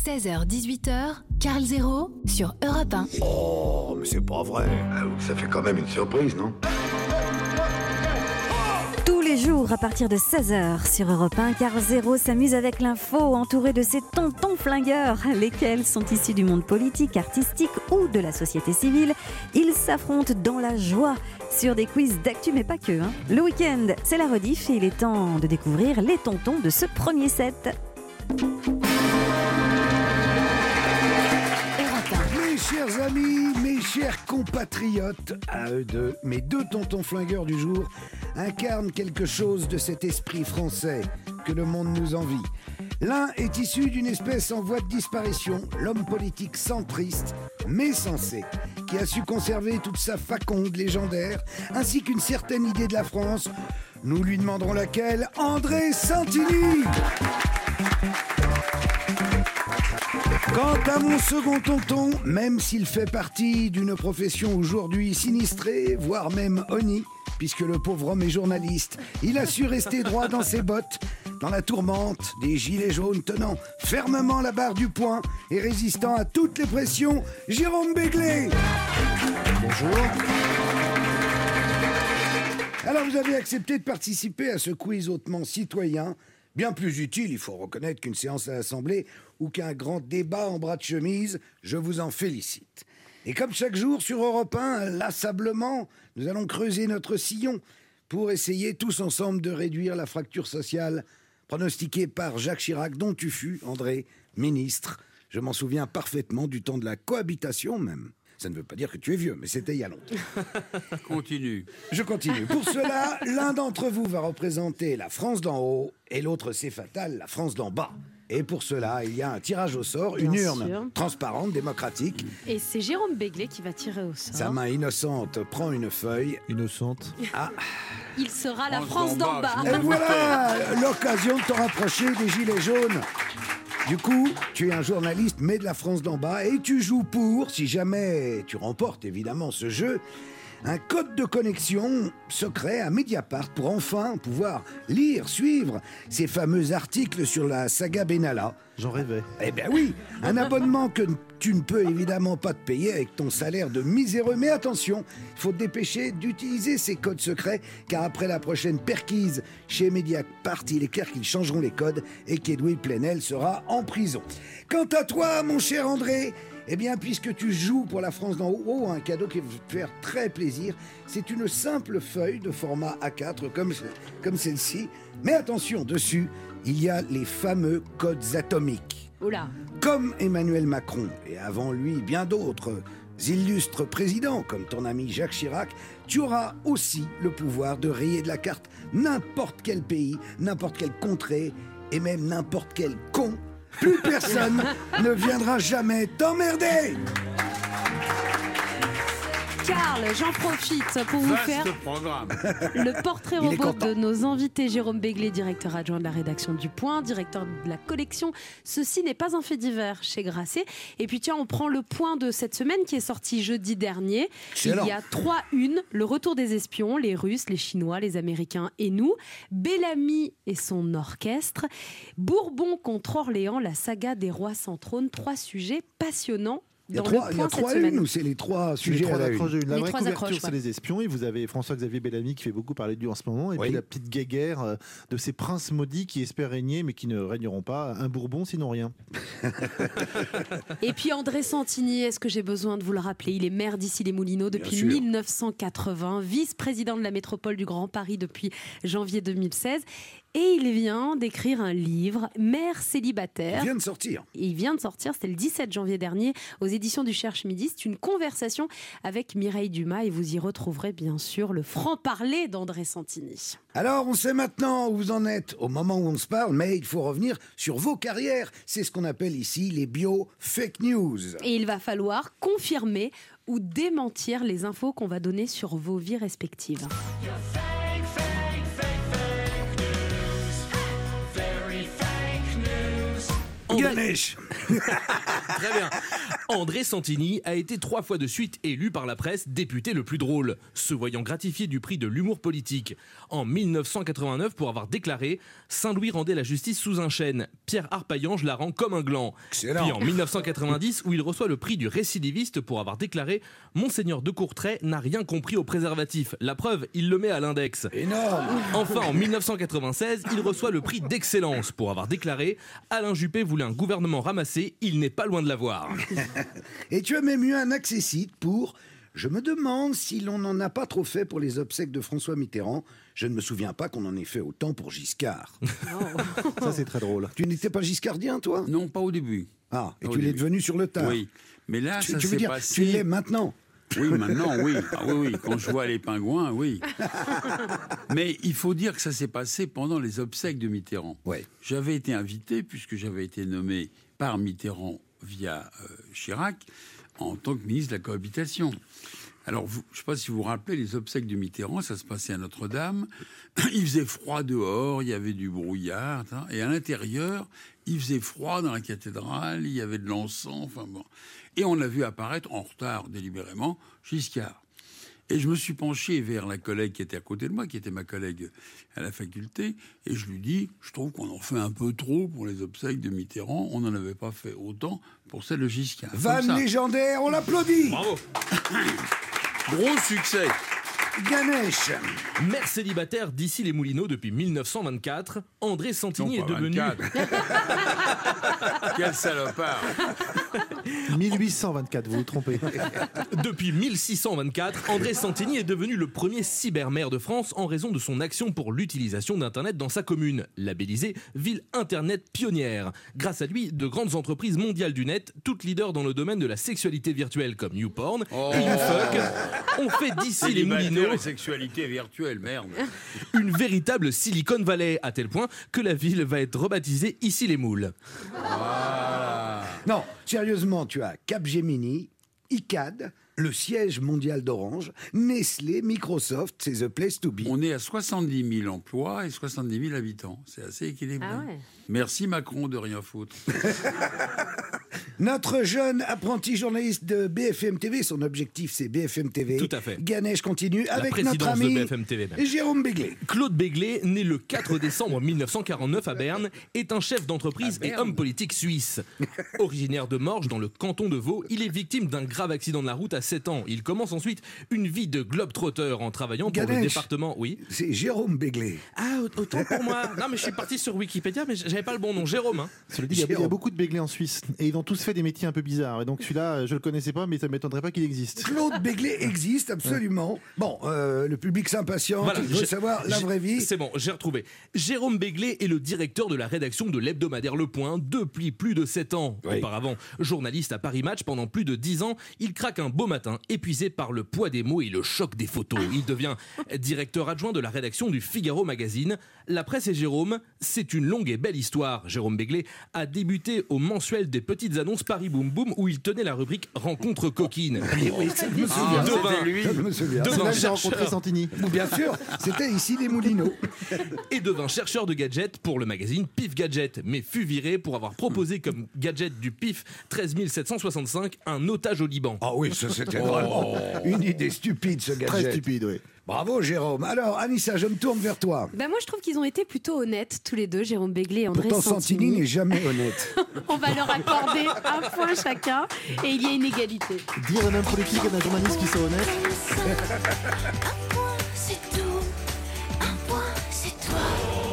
16h-18h, Carl Zéro sur Europe 1. Oh, mais c'est pas vrai. Ça fait quand même une surprise, non ? Tous les jours, à partir de 16h sur Europe 1, Carl Zéro s'amuse avec l'info entouré de ses tontons flingueurs, lesquels sont issus du monde politique, artistique ou de la société civile. Ils s'affrontent dans la joie sur des quiz d'actu, mais pas que. Le week-end, c'est la rediff et il est temps de découvrir les tontons de ce premier set. Mes chers amis, mes chers compatriotes, à eux deux, mes deux tontons flingueurs du jour incarnent quelque chose de cet esprit français que le monde nous envie. L'un est issu d'une espèce en voie de disparition, l'homme politique centriste, mais sensé, qui a su conserver toute sa faconde légendaire, ainsi qu'une certaine idée de la France. Nous lui demanderons laquelle. André Santini. Quant à mon second tonton, même s'il fait partie d'une profession aujourd'hui sinistrée, voire même honnie, puisque le pauvre homme est journaliste, il a su rester droit dans ses bottes, dans la tourmente des gilets jaunes tenant fermement la barre du poing et résistant à toutes les pressions, Jérôme Béglé. Bonjour. Alors vous avez accepté de participer à ce quiz hautement citoyen, bien plus utile, il faut reconnaître, qu'une séance à l'Assemblée ou qu'un grand débat en bras de chemise. Je vous en félicite. Et comme chaque jour sur Europe 1, inlassablement, nous allons creuser notre sillon pour essayer tous ensemble de réduire la fracture sociale pronostiquée par Jacques Chirac, dont tu fus, André, ministre. Je m'en souviens parfaitement du temps de la cohabitation même. Ça ne veut pas dire que tu es vieux, mais c'était il y a longtemps. Continue. Je continue. Pour cela, l'un d'entre vous va représenter la France d'en haut et l'autre, c'est fatal, la France d'en bas. Et pour cela, il y a un tirage au sort, une urne transparente, démocratique. Et c'est Jérôme Béglé qui va tirer au sort. Sa main innocente prend une feuille. Innocente. Ah. Il sera la France d'en bas. Et voilà l'occasion de te rapprocher des gilets jaunes. Du coup, tu es un journaliste, mais de la France d'en bas, et tu joues pour, si jamais tu remportes évidemment ce jeu, un code de connexion secret à Mediapart pour enfin pouvoir lire, suivre ces fameux articles sur la saga Benalla. J'en rêvais. Eh bien oui, un abonnement que tu ne peux évidemment pas te payer avec ton salaire de miséreux. Mais attention, il faut te dépêcher d'utiliser ces codes secrets, car après la prochaine perquise chez Mediapart, il est clair qu'ils changeront les codes et qu'Edoui Plenel sera en prison. Quant à toi, mon cher André, eh bien, puisque tu joues pour la France d'en haut, un cadeau qui va te faire très plaisir, c'est une simple feuille de format A4 comme celle-ci. Mais attention, dessus, il y a les fameux codes atomiques. Oula. Comme Emmanuel Macron, et avant lui bien d'autres illustres présidents, comme ton ami Jacques Chirac, tu auras aussi le pouvoir de rayer de la carte n'importe quel pays, n'importe quelle contrée, et même n'importe quel con. Plus personne ne viendra jamais t'emmerder. Carl, j'en profite pour vous faire le portrait robot de nos invités. Jérôme Béglé, directeur adjoint de la rédaction du Point, directeur de la collection Ceci n'est pas un fait divers chez Grasset. Et puis tiens, on prend le point de cette semaine qui est sorti jeudi dernier. Excellent. Il y a 3 unes, le retour des espions, les Russes, les Chinois, les Américains et nous, Bellamy et son orchestre, Bourbon contre Orléans, la saga des rois sans trône, 3 sujets passionnants. Il y a 3 unes ou c'est les 3 sujets à la une? La vraie couverture, c'est les espions. Et vous avez François-Xavier Bellamy qui fait beaucoup parler de lui en ce moment. Et puis la petite guéguerre de ces princes maudits qui espèrent régner mais qui ne régneront pas. Un Bourbon, sinon rien. Et puis André Santini, est-ce que j'ai besoin de vous le rappeler? Il est maire d'Issy-les-Moulineaux depuis 1980, vice-président de la métropole du Grand Paris depuis janvier 2016. Et il vient d'écrire un livre, Mère célibataire. Il vient de sortir. Il vient de sortir, c'était le 17 janvier dernier, aux éditions du Cherche Midi. C'est une conversation avec Mireille Dumas et vous y retrouverez bien sûr le franc-parler d'André Santini. Alors, on sait maintenant où vous en êtes au moment où on se parle, mais il faut revenir sur vos carrières. C'est ce qu'on appelle ici les bio-fake news. Et il va falloir confirmer ou démentir les infos qu'on va donner sur vos vies respectives. Ganesh. Très bien. André Santini a été 3 fois de suite élu par la presse député le plus drôle, se voyant gratifié du prix de l'humour politique. En 1989, pour avoir déclaré « Saint-Louis rendait la justice sous un chêne. Pierre Arpaillange la rend comme un gland ». Puis en 1990, où il reçoit le prix du récidiviste pour avoir déclaré « Monseigneur de Courtrai n'a rien compris au préservatif. La preuve, il le met à l'index ». Énorme. Enfin, en 1996, il reçoit le prix d'excellence pour avoir déclaré « Alain Juppé voulait un gouvernement ramassé, il n'est pas loin de l'avoir ». Et tu as même eu un accessite pour... Je me demande si l'on n'en a pas trop fait pour les obsèques de François Mitterrand. Je ne me souviens pas qu'on en ait fait autant pour Giscard. Ça, c'est très drôle. Tu n'étais pas giscardien, toi? Non, pas au début. Ah, et tu l'es devenu sur le tas. Oui, mais là, ça tu veux s'est dire, passé... tu l'es maintenant? Oui, maintenant, oui. Ah, oui. Quand je vois les pingouins, oui. Mais il faut dire que ça s'est passé pendant les obsèques de Mitterrand. Ouais. J'avais été invité, puisque j'avais été nommé par Mitterrand via Chirac, en tant que ministre de la Cohabitation. Alors, je ne sais pas si vous vous rappelez, les obsèques de Mitterrand, ça se passait à Notre-Dame. Il faisait froid dehors, il y avait du brouillard, et à l'intérieur, il faisait froid dans la cathédrale, il y avait de l'encens, enfin bon. Et on a vu apparaître, en retard délibérément, Giscard. Et je me suis penché vers la collègue qui était à côté de moi, qui était ma collègue à la faculté, et je lui dis, je trouve qu'on en fait un peu trop pour les obsèques de Mitterrand, on n'en avait pas fait autant pour celle de Giscard. Vanne légendaire, on l'applaudit. Bravo. Gros succès. Ganesh. Maire célibataire d'ici les Moulineaux depuis 1924, André Santini Non, est pas devenu... 24. Quel salopard. 1824, vous vous trompez. Depuis 1624, André Santini est devenu le premier cybermaire de France en raison de son action pour l'utilisation d'Internet dans sa commune, labellisée Ville Internet pionnière. Grâce à lui, de grandes entreprises mondiales du net, toutes leaders dans le domaine de la sexualité virtuelle comme YouPorn et YouFuck, ont fait d'ici les Moulineaux la sexualité virtuelle, merde. une véritable Silicon Valley, à tel point que la ville va être rebaptisée Ici les Moules. Non, sérieusement, tu as Capgemini, ICAD, le siège mondial d'Orange, Nestlé, Microsoft, c'est the place to be. On est à 70 000 emplois et 70 000 habitants. C'est assez équilibré. Ah ouais. Merci Macron de rien foutre. Notre jeune apprenti journaliste de BFM TV, son objectif c'est BFM TV. Tout à fait. Ganesh continue avec notre présidence de ami BFM TV même. Jérôme Béglé. Claude Béglé, né le 4 décembre 1949 à Berne, est un chef d'entreprise et homme politique suisse. Originaire de Morges, dans le canton de Vaud, il est victime d'un grave accident de la route à 7 ans. Il commence ensuite une vie de globe-trotter en travaillant pour le département. Oui. C'est Jérôme Béglé. Ah, autant pour moi. Non, mais je suis parti sur Wikipédia, mais j'avais pas le bon nom. Jérôme. Hein. Cela dit, il y a beaucoup de Béglés en Suisse et ils ont tous fait des métiers un peu bizarres. Et donc celui-là, je le connaissais pas, mais ça m'étonnerait pas qu'il existe. Claude Béglé existe absolument. Bon, le public s'impatiente. Voilà, il veut savoir la vraie vie. C'est bon, j'ai retrouvé. Jérôme Béglé est le directeur de la rédaction de l'hebdomadaire Le Point depuis plus de 7 ans. Oui. Auparavant, journaliste à Paris Match pendant plus de 10 ans, il craque un beau matin, épuisé par le poids des mots et le choc des photos. Il devient directeur adjoint de la rédaction du Figaro Magazine. La presse et Jérôme, c'est une longue et belle histoire. Jérôme Béglé a débuté au mensuel des petites annonces Paris Boum Boum où il tenait la rubrique Rencontre coquine. Oui, ça, je me souviens. Je me souviens. C'est là que j'ai chercheur. rencontré Santini. Bien sûr, c'était ici les Moulineaux. Et devint chercheur de gadgets pour le magazine Pif Gadget, mais fut viré pour avoir proposé comme gadget du Pif 13 765 un otage au Liban. Ah oui, ça c'était vraiment une idée stupide ce gadget. Très stupide, oui. Bravo Jérôme. Alors Anissa, je me tourne vers toi. Ben moi, je trouve qu'ils ont été plutôt honnêtes, tous les deux, Jérôme Béglé et André Pourtant Santini. Santini n'est jamais honnête. On va leur accorder un point chacun et il y a une égalité. Dire un homme politique et un journaliste qui soit honnête. Un point, c'est tout. Un point, c'est toi.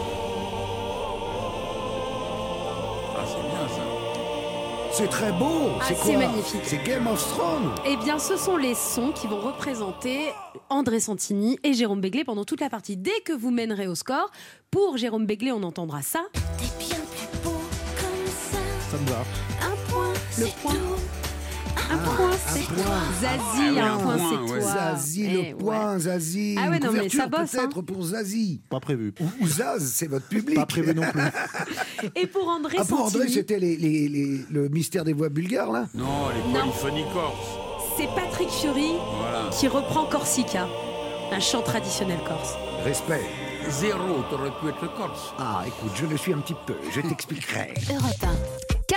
Ah, c'est bien ça. C'est très beau. Ah, c'est c'est quoi? magnifique. C'est Game of Thrones. Eh bien, ce sont les sons qui vont représenter André Santini et Jérôme Béglé pendant toute la partie. Dès que vous mènerez au score, pour Jérôme Béglé, on entendra ça. T'es bien plus beau comme ça. Ça me va. Un point, Le c'est point. tout. Un point, c'est toi. Zazie, un point, c'est toi. Zazie, Eh le point, ouais. Zazie. Ah ouais, Une non, mais couverture ça bosse, peut-être pour Zazie. Pas prévu. Ou Zaz, c'est votre public. Pas prévu non plus. Et pour André Ah, pour Santini, André, c'était le mystère des voix bulgares, là? Non, les polyphonies corses. c'est Patrick Fiori Voilà. qui reprend Corsica, un chant traditionnel corse. Respect. Zéro, t'aurais pu être corse. Ah, écoute, je le suis un petit peu. Je t'expliquerai. Europe 1.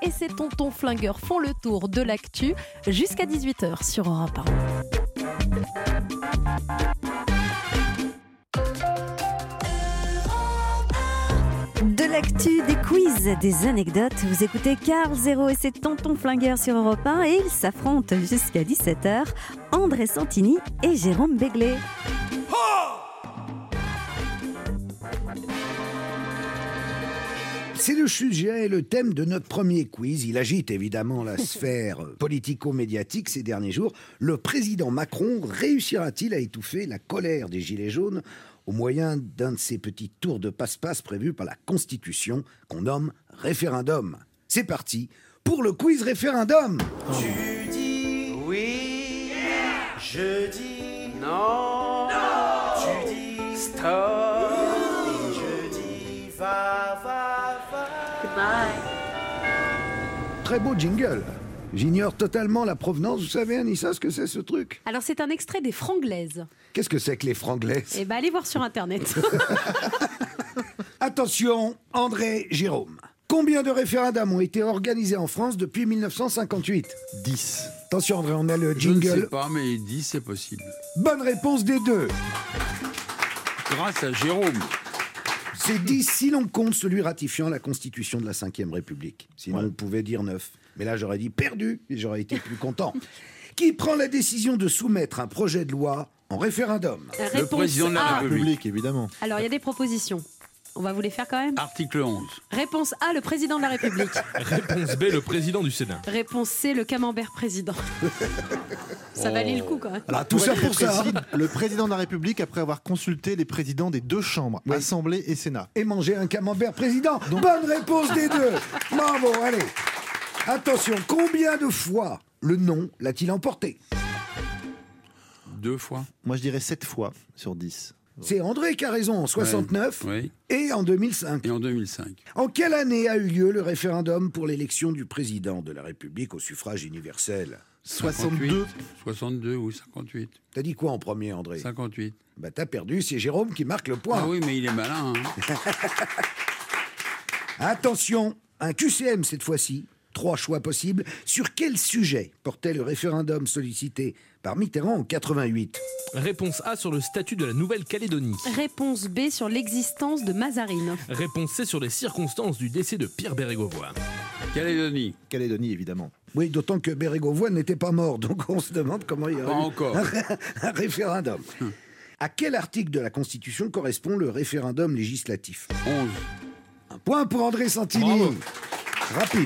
et ses tontons flingueurs font le tour de l'actu jusqu'à 18h sur Europe 1. De l'actu, des quiz, des anecdotes. Vous écoutez Carl Zéro et ses tontons flingueurs sur Europe 1 et ils s'affrontent jusqu'à 17h. André Santini et Jérôme Béglé. C'est le sujet et le thème de notre premier quiz. Il agite évidemment la sphère politico-médiatique ces derniers jours. Le président Macron réussira-t-il à étouffer la colère des Gilets jaunes au moyen d'un de ces petits tours de passe-passe prévus par la Constitution qu'on nomme référendum? C'est parti pour le quiz référendum. Tu dis oui, je dis non, tu dis stop, et je dis va, va, va. Très beau jingle. J'ignore totalement la provenance. Vous savez, Anissa, ce que c'est ce truc? Alors c'est un extrait des Franglaises. Qu'est-ce que c'est que les franglaises? Eh ben allez voir sur internet. Attention, André, Jérôme. Combien de référendums ont été organisés en France depuis 1958? 10. Attention, André, on a le Je ne sais jingle. pas, mais 10, c'est possible. Bonne réponse des deux. Grâce à Jérôme. C'est 10 si l'on compte celui ratifiant la Constitution de la Ve République. Sinon, on pouvait dire 9. Mais là, j'aurais dit perdu et j'aurais été plus content. Qui prend la décision de soumettre un projet de loi en référendum? Le président de la A. République. Évidemment. Alors il y a des propositions. On va vous les faire quand même. Article 11. Réponse A, le président de la République. Réponse B, le président du Sénat. Réponse C, le camembert président. Ça valait le coup quand même. Alors, tout ça pour ça. Précis, le président de la République, après avoir consulté les présidents des deux chambres, Oui. Assemblée et Sénat. Et manger un camembert président. Bonne réponse des deux. Bravo, allez. Attention, combien de fois le non l'a-t-il emporté? 2 fois. Moi, je dirais 7 fois sur 10. C'est André qui a raison en 69 Oui. et en 2005. Et en 2005. En quelle année a eu lieu le référendum pour l'élection du président de la République au suffrage universel? 62. 62 ou 58. T'as dit quoi en premier, André? 58. Bah t'as perdu, c'est Jérôme qui marque le point. Ah oui, mais il est malin. Hein. Attention, un QCM cette fois-ci. 3 choix possibles. Sur quel sujet portait le référendum sollicité par Mitterrand en 88? Réponse A sur le statut de la Nouvelle-Calédonie. Réponse B sur l'existence de Mazarine. Réponse C sur les circonstances du décès de Pierre Bérégovoy. Calédonie. Calédonie, évidemment. Oui, d'autant que Bérégovoy n'était pas mort, donc on se demande comment il y Pas aurait eu encore. un référendum. À quel article de la Constitution correspond le référendum législatif? 11. Un point pour André Santini. Bravo. Rapide.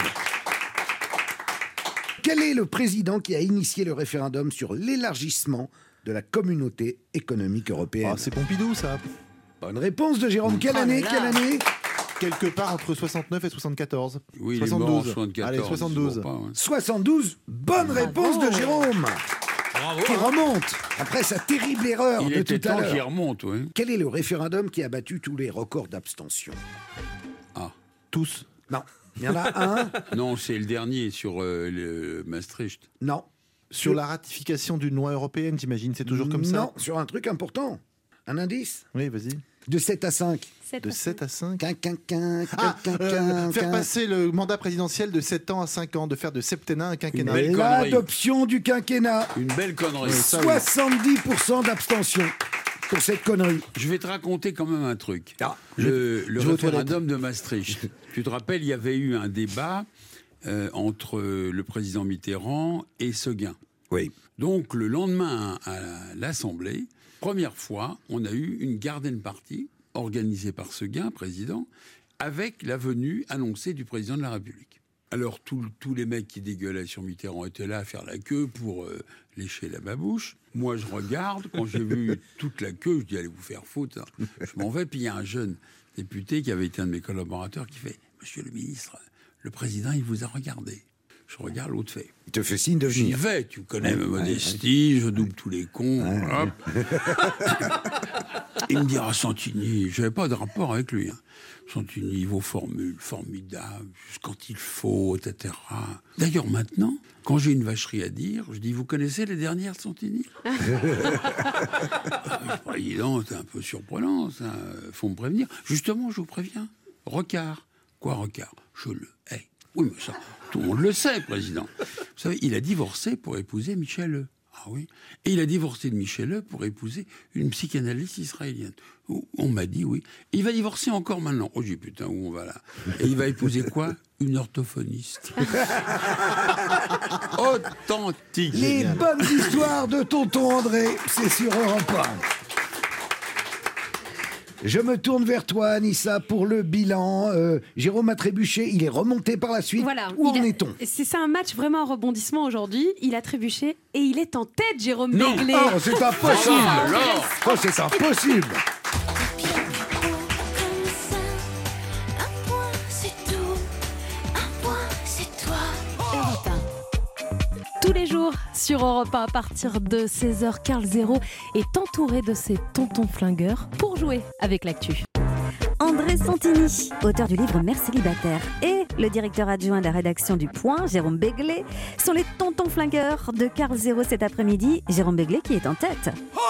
Quel est le président qui a initié le référendum sur l'élargissement de la communauté économique européenne? Ah, c'est Pompidou, ça. Bonne réponse de Jérôme. Quelle année? là. Quelle année? Quelque part entre 69 et 74. Oui, il est mort en 74. Allez, 72. c'est pas, ouais. 72. Bonne réponse de Jérôme. Bravo. Qui remonte après sa terrible erreur Il de était tout à temps qu'il l'heure. remonte, oui. Quel est le référendum qui a battu tous les records d'abstention? Tous. Non. Il y en a un? Non, c'est le dernier sur le Maastricht. Non. Sur la ratification d'une loi européenne, j'imagine, c'est toujours comme ça? Non, sur un truc important. Un indice? Oui, vas-y. De 7 à 5. De 7 à 5. Faire passer le mandat présidentiel de 7 ans à 5 ans, de faire de septennat un quinquennat. belle connerie. L'adoption du quinquennat. Une belle connerie. 70% d'abstention pour cette connerie. Je vais te raconter quand même un truc. Ah, Le je vais aux référendum de Maastricht. Tu te rappelles, il y avait eu un débat entre le président Mitterrand et Seguin. Oui. Donc, le lendemain à l'Assemblée, première fois, on a eu une garden party organisée par Seguin, président, avec la venue annoncée du président de la République. Alors, tous les mecs qui dégueulaient sur Mitterrand étaient là à faire la queue pour lécher la babouche. Moi, je regarde. Quand j'ai vu toute la queue, je dis, allez vous faire foutre. Hein. Je m'en vais. Puis il y a un jeune député qui avait été un de mes collaborateurs qui fait, monsieur le ministre, le président, il vous a regardé. Je regarde, l'autre fait. Il te fait signe de J'y venir. vais, tu connais ma modestie, je double tous les cons. Hop. Il me dira Santini, je n'avais pas de rapport avec lui. Hein. Santini, vos formules, formidables, juste quand il faut, etc. D'ailleurs, maintenant, quand j'ai une vacherie à dire, je dis, vous connaissez les dernières de Santini? Président, c'est un peu surprenant, ça. Faut me prévenir. Justement, je vous préviens. Recard. Quoi, Recard? Je le hais. Oui, mais ça, Tout le monde le sait, président. Vous savez, il a divorcé pour épouser Michel E. Ah oui. Et il a divorcé de Michel E pour épouser une psychanalyste israélienne. On m'a dit oui. Et il va divorcer encore maintenant. Oh, j'ai dit putain, où on va là? Et il va épouser quoi? Une orthophoniste. Authentique. Les Génial. bonnes histoires de tonton André, c'est sur Europe 1. Je me tourne vers toi, Anissa, pour le bilan. Jérôme a trébuché, il est remonté par la suite. Voilà. Où en est-on? C'est un match vraiment un rebondissement aujourd'hui. Il a trébuché et il est en tête, Jérôme Béglé. Oh, c'est impossible. Oh, c'est impossible. Tous les jours sur Europe 1 à partir de 16h, Carl Zéro est entouré de ses tontons flingueurs pour jouer avec l'actu. André Santini, auteur du livre Mère célibataire, et le directeur adjoint de la rédaction du Point, Jérôme Béglé, sont les tontons flingueurs de Carl Zéro cet après-midi. Jérôme Béglé qui est en tête.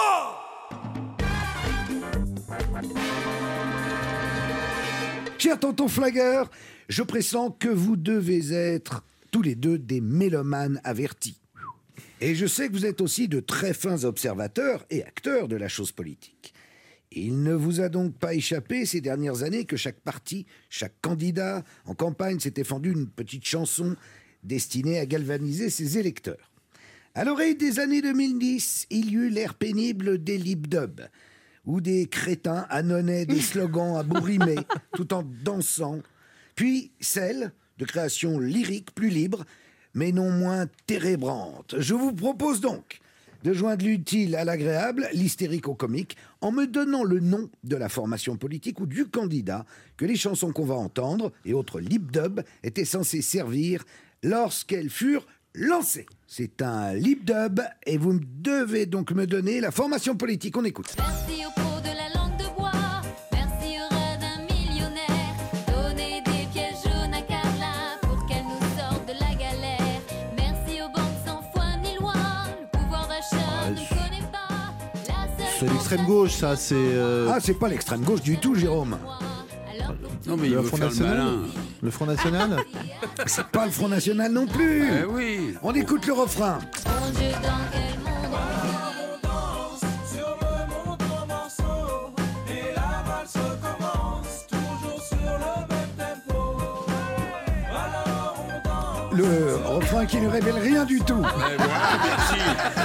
Chers tontons flingueurs, je pressens que vous devez être tous les deux des mélomanes avertis. Et je sais que vous êtes aussi de très fins observateurs et acteurs de la chose politique. Il ne vous a donc pas échappé ces dernières années que chaque parti, chaque candidat en campagne s'était fendu une petite chanson destinée à galvaniser ses électeurs. À l'oreille des années 2010, il y eut l'air pénible des lip-dubs, où des crétins annonnaient des slogans à bourrimer tout en dansant, puis celle de création lyrique plus libre, mais non moins térébrante. Je vous propose donc de joindre l'utile à l'agréable, l'hystérique au comique, en me donnant le nom de la formation politique ou du candidat que les chansons qu'on va entendre et autres lip-dub étaient censées servir lorsqu'elles furent lancées. C'est un lip-dub et vous devez donc me donner la formation politique. On écoute. Merci au pot de la langue de bois, merci au rat d'un millionnaire. Donnez des pièges jaunes à Carla pour qu'elle nous sorte de la galère. Merci aux banques sans foi ni loi, le pouvoir d'achat ne connaît pas. C'est l'extrême gauche, ça, c'est... Ah, c'est pas l'extrême gauche du tout, Jérôme. Non, mais il veut faire le malin. Le Front National. C'est pas le Front National non plus. Eh oui. On écoute le refrain. Mon Dieu, dans quel monde on danse sur le montant morceau et la valse commence toujours sur le même tempo. Alors on danse. Le refrain qui ne révèle rien du tout. Eh voilà, merci.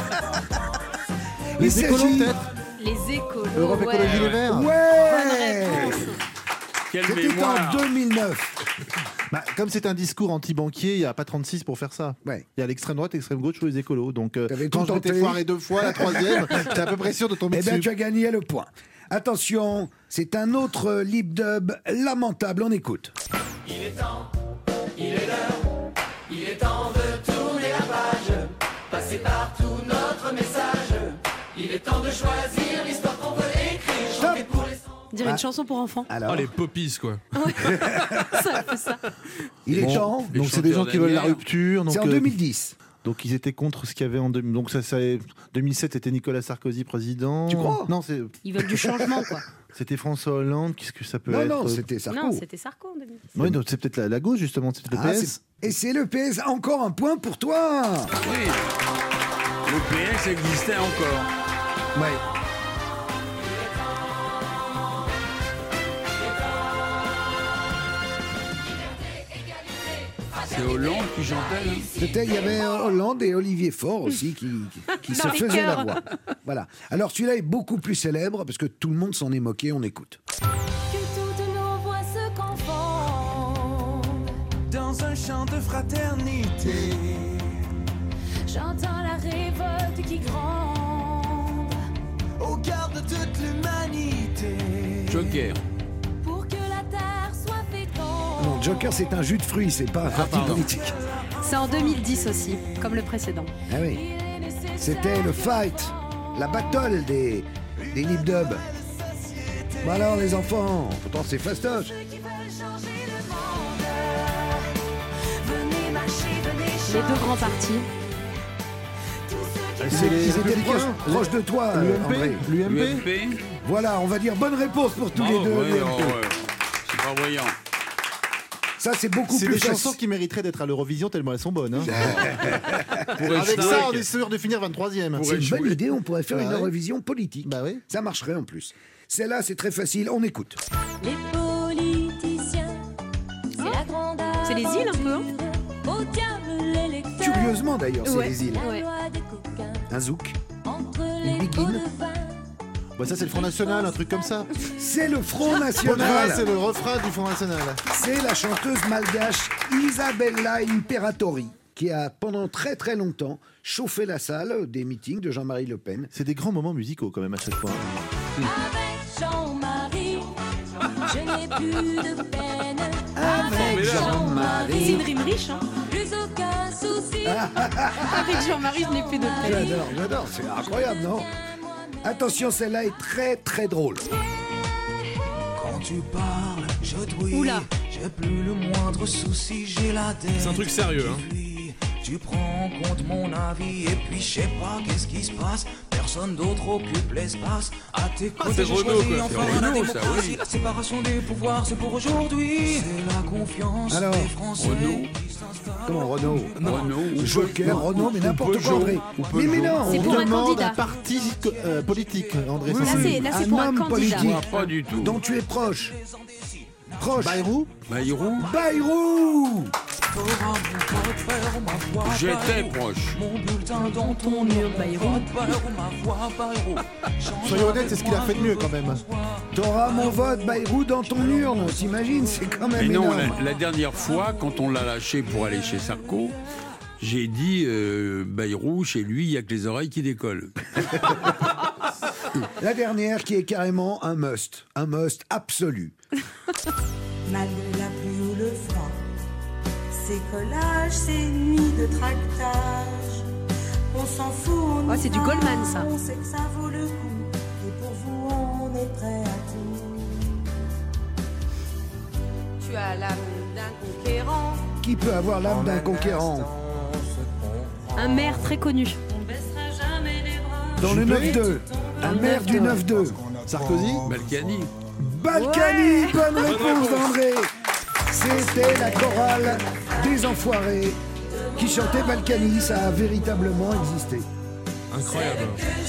Les écolos, peut-être. Les écolos. Europe Écologie Les Verts. Ouais. Quelle C'était mémoire. en 2009. Bah, comme c'est un discours anti-banquier, il n'y a pas 36 pour faire ça. Ouais. Il y a l'extrême droite, l'extrême gauche ou les écolos. Donc T'avais quand tout je m'étais tenté. foiré 2 fois, la troisième, t'es à peu près sûr de tomber Eh bien, dessus. tu as gagné le point. Attention, c'est un autre lip-dub lamentable. On écoute. Il est temps, il est l'heure, il est temps de tourner la page, passer partout notre message. Il est temps de choisir l'histoire qu'on veut écrire, chanter pour les sons. On dirait une chanson pour enfants. Alors, Oh, les poppies, quoi. Ça fait ça. il est Bon, temps. Les donc c'est des gens chanteurs qui veulent la d'annuaire. rupture. Donc, C'est en 2010. donc ils étaient contre ce qu'il y avait en 2000. Donc 2007 c'était Nicolas Sarkozy président. Tu crois? Non, Ils veulent du changement, quoi. c'était François Hollande. Qu'est-ce que ça peut Non, être? non, c'était Sarko. Non, c'était Sarko en 2010. Oui, donc c'est peut-être la gauche justement. C'est peut-être Ah, le PS. et c'est le PS. Encore un point pour toi. Oui. Le PS existait encore. Ouais. C'est Hollande qui chantait, là. C'était, il y avait Hollande et Olivier Faure aussi qui se Dans les faisaient la chœurs. voix. Voilà. Alors celui-là est beaucoup plus célèbre parce que tout le monde s'en est moqué. On écoute. Que toutes nos voix se confondent. Dans un chant de fraternité, J'entends la révolte qui gronde. au cœur de toute l'humanité. Joker. Pour que la terre soit féconde. Non, Joker, c'est un jus de fruits, c'est pas un parti pardon. politique. C'est en 2010 aussi, comme le précédent. Ah oui. Il est nécessaire C'était le fight, la battle des lip-dubs. Bon alors les enfants, pourtant c'est fastoche. ceux qui veulent changer le monde. Venez marcher, venez chanter. Les deux grands partis. Tous ceux qui C'est Ils les étaient Républicains. proches de toi, André. L'UMP. UMP. Voilà, on va dire bonne réponse pour tous les deux. Oui, l'UMP. oh, ouais. C'est pas voyant. Ça, c'est beaucoup C'est plus des facile. chansons qui mériteraient d'être à l'Eurovision tellement elles sont bonnes. Hein. Pour Avec échouer, ça, on est sûr de finir 23e. C'est une bonne échouer. idée, on pourrait faire Bah une ouais. Eurovision politique. Bah oui. Ça marcherait en plus. Celle-là, c'est très facile, on écoute. Les politiciens, c'est la grande C'est les îles, un peu, hein. Au diable l'électeur. Curieusement d'ailleurs, c'est les îles. La Ouais. loi des coquins. Un zouk. Entre Une les biguine. pots de vin. Bah, ça, c'est le Front National, un truc comme ça. C'est le Front Voilà, National. c'est le refrain du Front National. C'est la chanteuse malgache Isabella Imperatori qui a pendant très très longtemps chauffé la salle des meetings de Jean-Marie Le Pen. C'est des grands moments musicaux quand même à chaque fois. Avec Jean-Marie, je n'ai plus de peine. Avec C'est Jean-Marie. une rime riche, hein. Plus aucun souci. Avec Jean-Marie, je n'ai plus de peine. J'adore, c'est incroyable, non? Attention, celle-là est très très drôle. Quand tu parles, je douille. Oula. J'ai plus le moindre souci, j'ai la tête. C'est un truc sérieux, hein. Tu prends en compte mon avis et puis je sais pas qu'est-ce qui se passe. Personne d'autre occupe l'espace. À tes côtés, c'est j'ai Renaud, choisi quoi. enfin C'est la Renaud, ça, démocratie. oui. La séparation des pouvoirs, c'est pour aujourd'hui. C'est la confiance Alors, des Français Renaud. qui s'installent. Comment, Renaud? Renaud, Joker, Renaud, mais n'importe Peugeot, quoi, André. ou Mais Peugeot. non, C'est on pour un demande candidat. Un parti politique, André. Oui, ça, oui, Là, c'est pour un homme candidat. politique Pas du tout. dont tu es proche. Proche. Bayrou. Bayrou, Bayrou. T'auras mon code vert ou ma voix, j'étais Bayrou. proche. Mon bulletin dans ton mur, Bayrou. Bayrou, ma voix, Bayrou. Soyons honnêtes, c'est ce qu'il a fait de mieux quand même. T'auras mon vote Bayrou dans ton urne. T'imagines, c'est quand même Mais non, énorme. la dernière fois, quand on l'a lâché pour aller chez Sarko, j'ai dit Bayrou, chez lui, il n'y a que les oreilles qui décollent. La dernière qui est carrément un must absolu. Malgré la pluie ou le froid, ces collages, ces nuits de tractage, on s'en fout, on Ah, y c'est du va, Goldman, ça. On sait que ça vaut le coup, et pour vous, on est prêt à tout. Tu as l'âme d'un conquérant. Qui peut avoir l'âme d'un conquérant? Un maire très connu. On baissera jamais les bras. Dans le 9-2. Un maire du 9-2. Sarkozy. Balkany. Balkany, bonne réponse d'André. C'était la chorale des Enfoirés qui chantait Balkany. Ça a véritablement existé. Incroyable.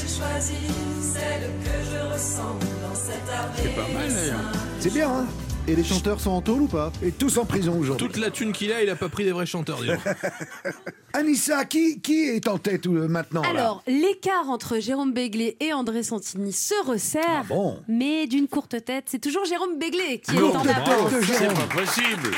C'est pas mal d'ailleurs. C'est bien, hein? Et les chanteurs sont en tôle ou pas? Et tous en prison aujourd'hui. Toute la thune qu'il a, il a pas pris des vrais chanteurs, dis donc. Anissa, qui est en tête maintenant là? Alors, l'écart entre Jérôme Béglé et André Santini se resserre, Ah bon? mais d'une courte tête. C'est toujours Jérôme Béglé qui Courte est en tête avance. de C'est Jérôme. pas possible.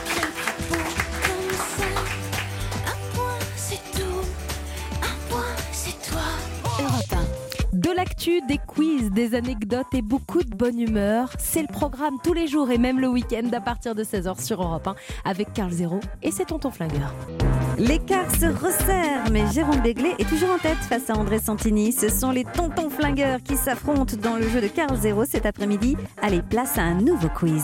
Un point, c'est tout. Un point, c'est toi. Europe 1. De l'actu, des quiz, des anecdotes et beaucoup de bonne humeur. C'est le programme tous les jours et même le week-end à partir de 16h sur Europe 1 avec Carl Zéro et ses tontons flingueurs. L'écart se resserre, mais Jérôme Béglé est toujours en tête face à André Santini. Ce sont les tontons flingueurs qui s'affrontent dans le jeu de Carl Zéro cet après-midi. Allez, place à un nouveau quiz.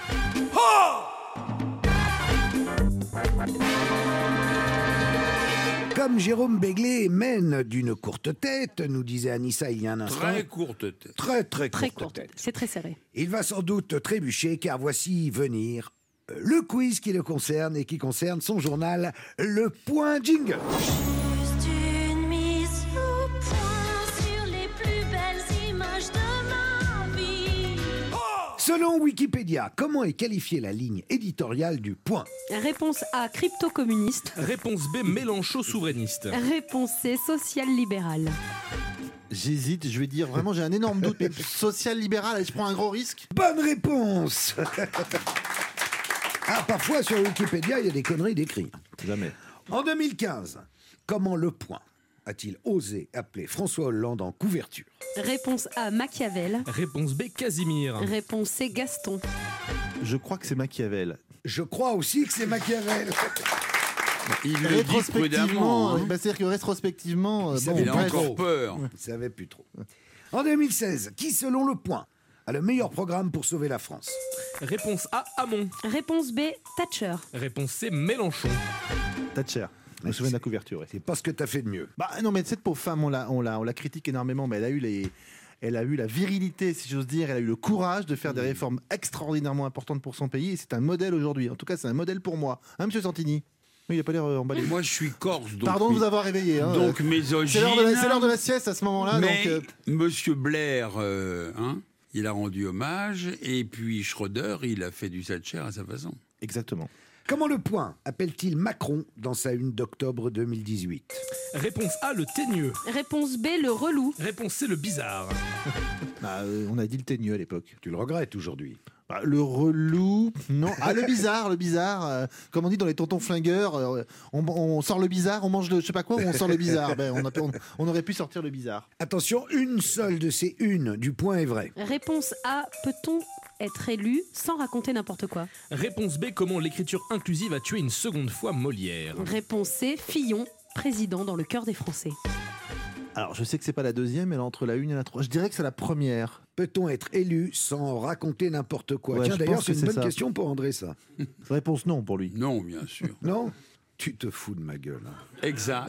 Comme Jérôme Béglé mène d'une courte tête, nous disait Anissa il y a un instant. Très courte tête. Très Très courte courte. tête. C'est très serré. Il va sans doute trébucher car voici venir le quiz qui le concerne et qui concerne son journal Le Point Jingle. Juste une mise au point sur les plus belles images de ma vie. Selon Wikipédia, comment est qualifiée la ligne éditoriale du Point? Réponse A, crypto-communiste. Réponse B, Mélenchon souverainiste. Réponse C, social-libéral. J'hésite, je vais dire vraiment, j'ai un énorme doute. Mais social-libéral, allez, je prends un gros risque. Bonne réponse. Ah, parfois sur Wikipédia, il y a des conneries d'écrits. Jamais. En 2015, comment Le Point a-t-il osé appeler François Hollande en couverture? Réponse A, Machiavel. Réponse B, Casimir. Réponse C, Gaston. Je crois que c'est Machiavel. Je crois aussi que c'est Machiavel. Il le dit prudemment. Hein. C'est-à-dire que rétrospectivement, Il a bref. encore peur. Il ne savait plus trop. En 2016, qui, selon Le Point, a le meilleur programme pour sauver la France? Réponse A, Hamon. Réponse B, Thatcher. Réponse C, Mélenchon. Thatcher. Je me souviens de la couverture. Ouais. C'est pas ce que t'as fait de mieux. Bah non, mais cette pauvre femme, on la critique énormément, mais elle a eu Elle a eu la virilité, si j'ose dire, elle a eu le courage de faire des réformes extraordinairement importantes pour son pays et c'est un modèle aujourd'hui. En tout cas, c'est un modèle pour moi. Hein, monsieur Santini? Oui, il n'a pas l'air emballé. Moi, je suis corse. Donc pardon de vous avoir réveillé. Hein, donc misogyne. C'est l'heure de la sieste à ce moment-là. Mais donc, monsieur Blair, il a rendu hommage. Et puis Schröder, il a fait du Thatcher à sa façon. Exactement. Comment Le Point appelle-t-il Macron dans sa une d'octobre 2018? Réponse A, le teigneux. Réponse B, le relou. Réponse C, le bizarre. On a dit le teigneux à l'époque. Tu le regrettes aujourd'hui? Le relou, non. Ah, le bizarre. Comme on dit dans les tontons flingueurs, on sort le bizarre, on mange le je sais pas quoi, ou on sort le bizarre. On aurait pu sortir le bizarre. Attention, une seule de ces unes du Point est vraie. Réponse A, peut-on être élu sans raconter n'importe quoi? Réponse B, comment l'écriture inclusive a tué une seconde fois Molière. Réponse C, Fillon, président dans le cœur des Français. Alors, je sais que c'est pas la deuxième, mais entre la une et la 3. Je dirais que c'est la première. Peut-on être élu sans raconter n'importe quoi? Ouais, Tiens, d'ailleurs, c'est une bonne ça. question pour André, ça. Réponse non pour lui. Non, bien sûr. Non? Tu te fous de ma gueule. Hein. Exact.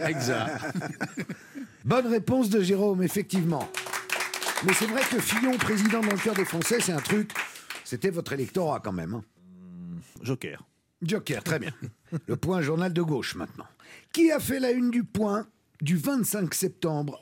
Bonne réponse de Jérôme, effectivement. Mais c'est vrai que Fillon, président dans le cœur des Français, c'est un truc... C'était votre électorat quand même. Hein. Joker, très bien. Le Point, journal de gauche maintenant. Qui a fait la une du Point du 25 septembre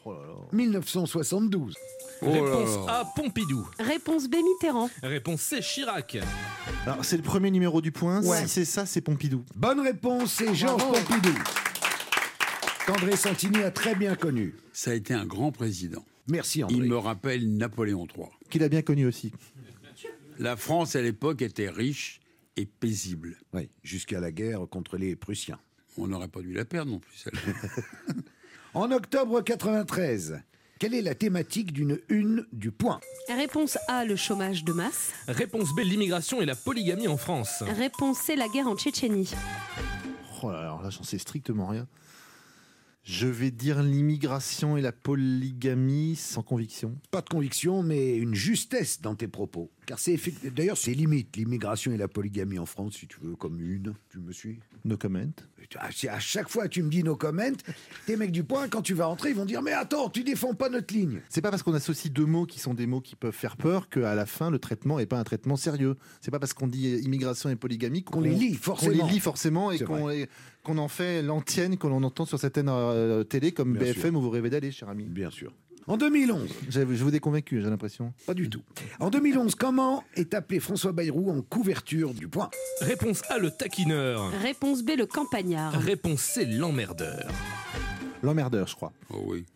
1972? Réponse A, Pompidou. Réponse B, Mitterrand. Réponse C, Chirac. Alors, c'est le premier numéro du Point. Ouais. Si c'est ça, c'est Pompidou. Bonne réponse, c'est Georges Pompidou. qu'André Santini a très bien connu. Ça a été un grand président. Merci André. Il me rappelle Napoléon III. Qu'il a bien connu aussi. La France à l'époque était riche et paisible. Oui, jusqu'à la guerre contre les Prussiens. On n'aurait pas dû la perdre non plus, celle-là. En octobre 93, quelle est la thématique d'une une du Point? Réponse A, le chômage de masse. Réponse B, l'immigration et la polygamie en France. Réponse C, la guerre en Tchétchénie. Oh là, alors là, j'en sais strictement rien. Je vais dire l'immigration et la polygamie sans conviction. Pas de conviction, mais une justesse dans tes propos. Car c'est d'ailleurs, c'est limite, l'immigration et la polygamie en France, si tu veux, comme une. Tu me suis? No comment. À chaque fois tu me dis no comment, tes mecs du Point, quand tu vas rentrer, ils vont dire « Mais attends, tu défends pas notre ligne !» C'est pas parce qu'on associe deux mots qui sont des mots qui peuvent faire peur qu'à la fin, le traitement n'est pas un traitement sérieux. C'est pas parce qu'on dit immigration et polygamie qu'on les lit forcément. Qu'on les lit forcément et qu'on en fait l'antienne que l'on entend sur certaines télé comme Bien BFM sûr. où vous rêvez d'aller, cher ami. Bien sûr. En 2011. Je vous ai convaincu, j'ai l'impression. Pas du tout. En 2011, comment est appelé François Bayrou en couverture du Point? Réponse A, le taquineur. Réponse B, le campagnard. Réponse C, l'emmerdeur. L'emmerdeur, je crois. Oh oui.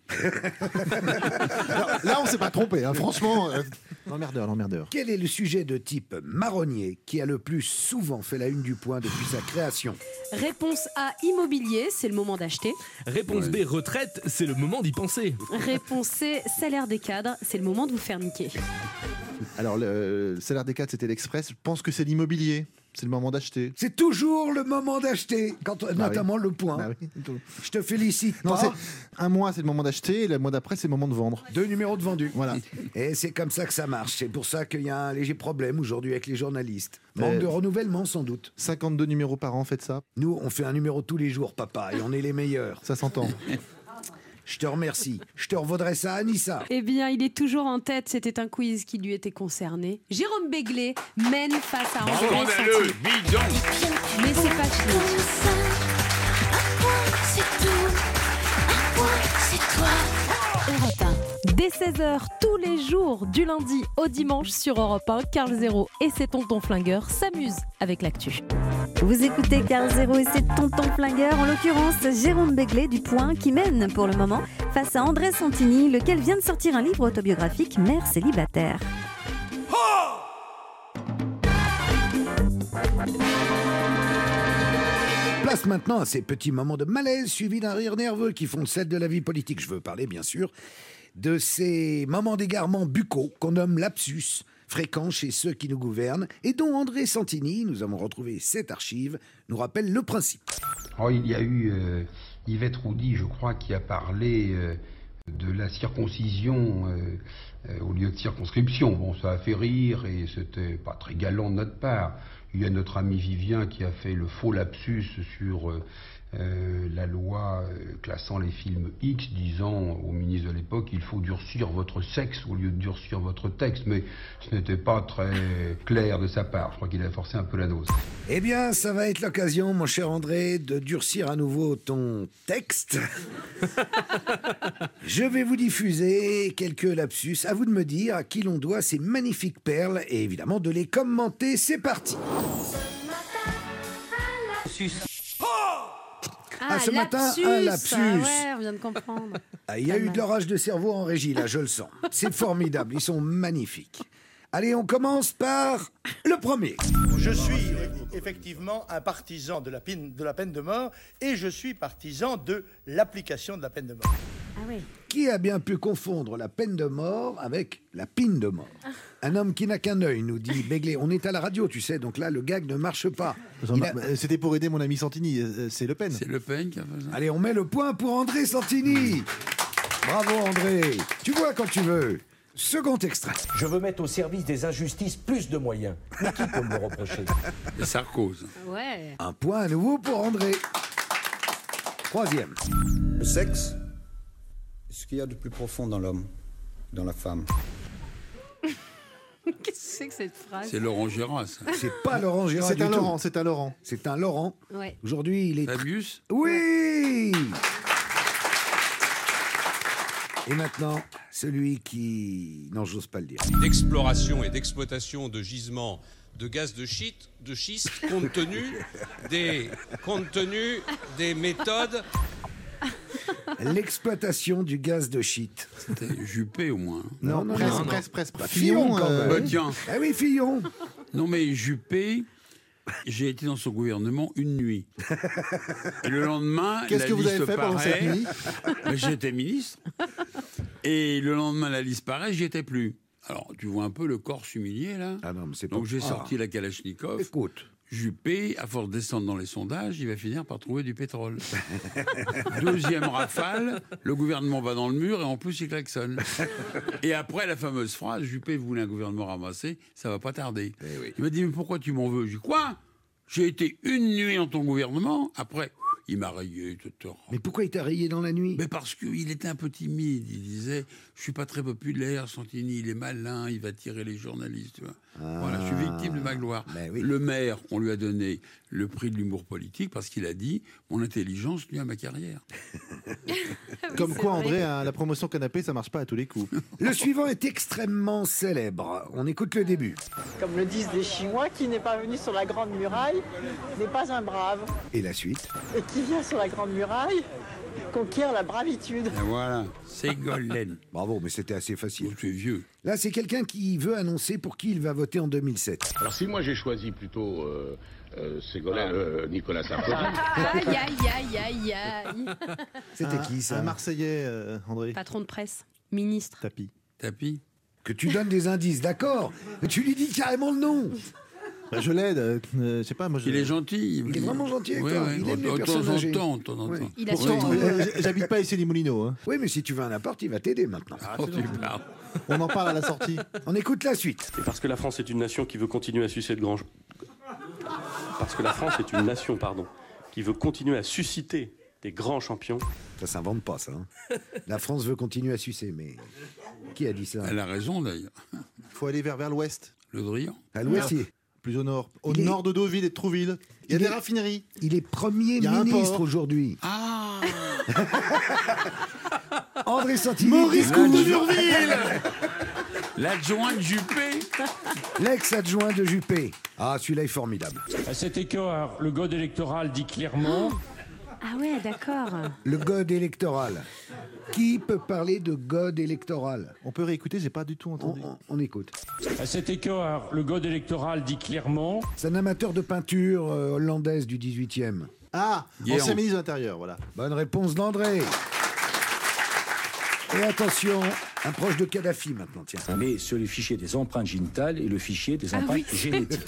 Là, on s'est pas trompé, hein, franchement. L'emmerdeur. Quel est le sujet de type marronnier qui a le plus souvent fait la une du Point depuis sa création? Réponse A, immobilier, c'est le moment d'acheter. Réponse B, retraite, c'est le moment d'y penser. Réponse C, salaire des cadres, c'est le moment de vous faire niquer. Alors, le salaire des cadres, c'était l'Express. Je pense que c'est l'immobilier. C'est le moment d'acheter. C'est toujours le moment d'acheter, notamment le Point. Bah oui. Je te félicite. Non, pas. un mois, c'est le moment d'acheter, et le mois d'après, c'est le moment de vendre. 2 numéros de vendus. Voilà. Et c'est comme ça que ça marche. C'est pour ça qu'il y a un léger problème aujourd'hui avec les journalistes. Manque de renouvellement, sans doute. 52 numéros par an, faites ça. Nous, on fait un numéro tous les jours, papa, et on est les meilleurs. Ça s'entend. Je te remercie. Je te revaudrai ça, Anissa. Eh bien, il est toujours en tête. C'était un quiz qui lui était concerné. Jérôme Béglé mène face à André Scandaleux, Santini. bidon. Mais c'est pas fini. Europe 1. Dès 16h, tous les jours, du lundi au dimanche sur Europe 1, Carl Zéro et ses tontons flingueurs s'amusent avec l'actu. Vous écoutez Carl Zéro et ses tontons flingueurs, en l'occurrence Jérôme Béglé du Point, qui mène pour le moment face à André Santini, lequel vient de sortir un livre autobiographique, Mère célibataire. Place maintenant à ces petits moments de malaise suivis d'un rire nerveux qui font celle de la vie politique. Je veux parler, bien sûr, de ces moments d'égarement buccaux qu'on nomme lapsus, fréquents chez ceux qui nous gouvernent, et dont André Santini, nous avons retrouvé cette archive, nous rappelle le principe. Oh, il y a eu Yvette Roudy, je crois, qui a parlé de la circoncision au lieu de circonscription. Bon, ça a fait rire et c'était pas très galant de notre part. Il y a notre ami Vivien qui a fait le faux lapsus sur la loi classant les films X, disant au ministre de l'époque il faut durcir votre sexe au lieu de durcir votre texte, mais ce n'était pas très clair de sa part. Je crois qu'il a forcé un peu la dose. Eh bien, ça va être l'occasion, mon cher André, de durcir à nouveau ton texte. Je vais vous diffuser quelques lapsus. À vous de me dire à qui l'on doit ces magnifiques perles et évidemment de les commenter. C'est parti. Ce matin, un lapsus. Ouais, on vient de comprendre. Il y a eu de l'orage de cerveau en régie, là, je le sens. C'est formidable, ils sont magnifiques. Allez, on commence par le premier. Je suis effectivement un partisan de la peine de mort et je suis partisan de l'application de la peine de mort. Ah oui. Qui a bien pu confondre la peine de mort avec la pine de mort? Un homme qui n'a qu'un œil, nous dit Begley. On est à la radio, tu sais, donc là, le gag ne marche pas. C'était pour aider mon ami Santini, c'est Le Pen. C'est Le Pen qui a fait ça. Allez, on met le point pour André Santini. Bravo, André. Tu vois quand tu veux. Second extrait. Je veux mettre au service des injustices plus de moyens. Mais qui peut me le reprocher? Et Sarkozy. Ouais. Un point à nouveau pour André. Troisième. Le sexe, ce qu'il y a de plus profond dans l'homme, dans la femme. Qu'est-ce que c'est que cette phrase? C'est Laurent Gérard, ça. C'est pas Laurent Gérard. C'est un Laurent, c'est un Laurent. C'est un Laurent. Ouais. Aujourd'hui, il est... Fabius. Oui. Et maintenant, celui qui... Non, j'ose pas le dire. D'exploration et d'exploitation de gisements de gaz de schiste compte tenu des méthodes... L'exploitation du gaz de schiste. C'était Juppé au moins. Non, presque. Bah, Fillon, quand même. Bah, tiens. Ah oui, Fillon. Non, mais Juppé, j'ai été dans son gouvernement une nuit. Et le lendemain, qu'est-ce que vous avez fait pendant cette nuit? J'étais ministre. Et le lendemain, la liste paraît, j'y étais plus. Alors, tu vois un peu le corps s'humilier, là. Ah non, mais c'est pas... Donc, j'ai sorti la Kalachnikov. Écoute. Juppé, à force de descendre dans les sondages, il va finir par trouver du pétrole. Deuxième rafale, le gouvernement va dans le mur et en plus il klaxonne. Et après la fameuse phrase, Juppé voulait un gouvernement ramassé, ça va pas tarder. Oui. Il m'a dit, mais pourquoi tu m'en veux? J'ai dit, quoi? J'ai été une nuit dans ton gouvernement, après... Il m'a rayé, etc. Mais pourquoi il t'a rayé dans la nuit? Mais parce qu'il était un peu timide. Il disait, je suis pas très populaire, Santini, il est malin, il va tirer les journalistes. Tu vois. Voilà, je suis victime de ma gloire. Oui. Le maire, on lui a donné le prix de l'humour politique parce qu'il a dit, mon intelligence nuit à ma carrière. Comme quoi, André, la promotion canapé, ça marche pas à tous les coups. Le suivant est extrêmement célèbre. On écoute le début. Comme le disent les Chinois, qui n'est pas venu sur la Grande Muraille n'est pas un brave. Et la suite? Et qui vient sur la Grande Muraille conquiert la bravitude. Et voilà, Ségolène. Bravo, mais c'était assez facile. Tu es vieux. Là, c'est quelqu'un qui veut annoncer pour qui il va voter en 2007. Alors si moi j'ai choisi plutôt Ségolène, Nicolas Sarkozy. Aïe. C'était qui ça? Un Marseillais, André. Patron de presse, ministre. Tapis. Que tu donnes des indices, d'accord? Mais tu lui dis carrément le nom. Bah, je l'aide, je sais pas, moi. Il est gentil. Il est vraiment gentil avec ouais, toi. Ouais. Il aime les personnes âgées. De temps en temps. Il a surtout... J'habite pas ici les Moulineaux. Hein. Oui, mais si tu veux un appart, il va t'aider maintenant. On en parle à la sortie. On écoute la suite. Et parce que la France est une nation qui veut continuer à sucer de grands... Parce que la France est une nation, qui veut continuer à susciter des grands champions. Ça s'invente pas, ça. Hein. La France veut continuer à sucer, mais qui a dit ça? Elle a raison, d'ailleurs. Il faut aller vers l'ouest. Le Drian. À l'ouest, plus au nord. Au nord de Deauville et de Trouville. Il y a des raffineries. Il est Premier ministre aujourd'hui. Ah André Santini. Maurice Coupe de Durville. L'adjoint de Juppé. L'ex-adjoint de Juppé. Ah, celui-là est formidable. À cet écart, le code électoral dit clairement... Ah ouais, d'accord. Le code électoral. Qui peut parler de code électoral? On peut réécouter, j'ai pas du tout entendu. On écoute. À cet écart, le code électoral dit clairement... C'est un amateur de peinture hollandaise du 18e. Ah, ancien ministre de l'Intérieur, voilà. Bonne réponse d'André. Et attention, un proche de Kadhafi maintenant, tiens. Mais sur le fichier des empreintes génitales et le fichier des empreintes génétiques.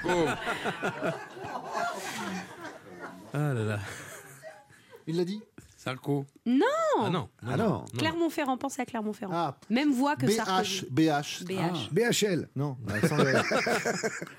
Ah là là. Il l'a dit? Sarko. Non. Ah non. Clermont-Ferrand, pensez à Clermont-Ferrand. Ah. Même voix que Sarkozy. BH. BHL. Non.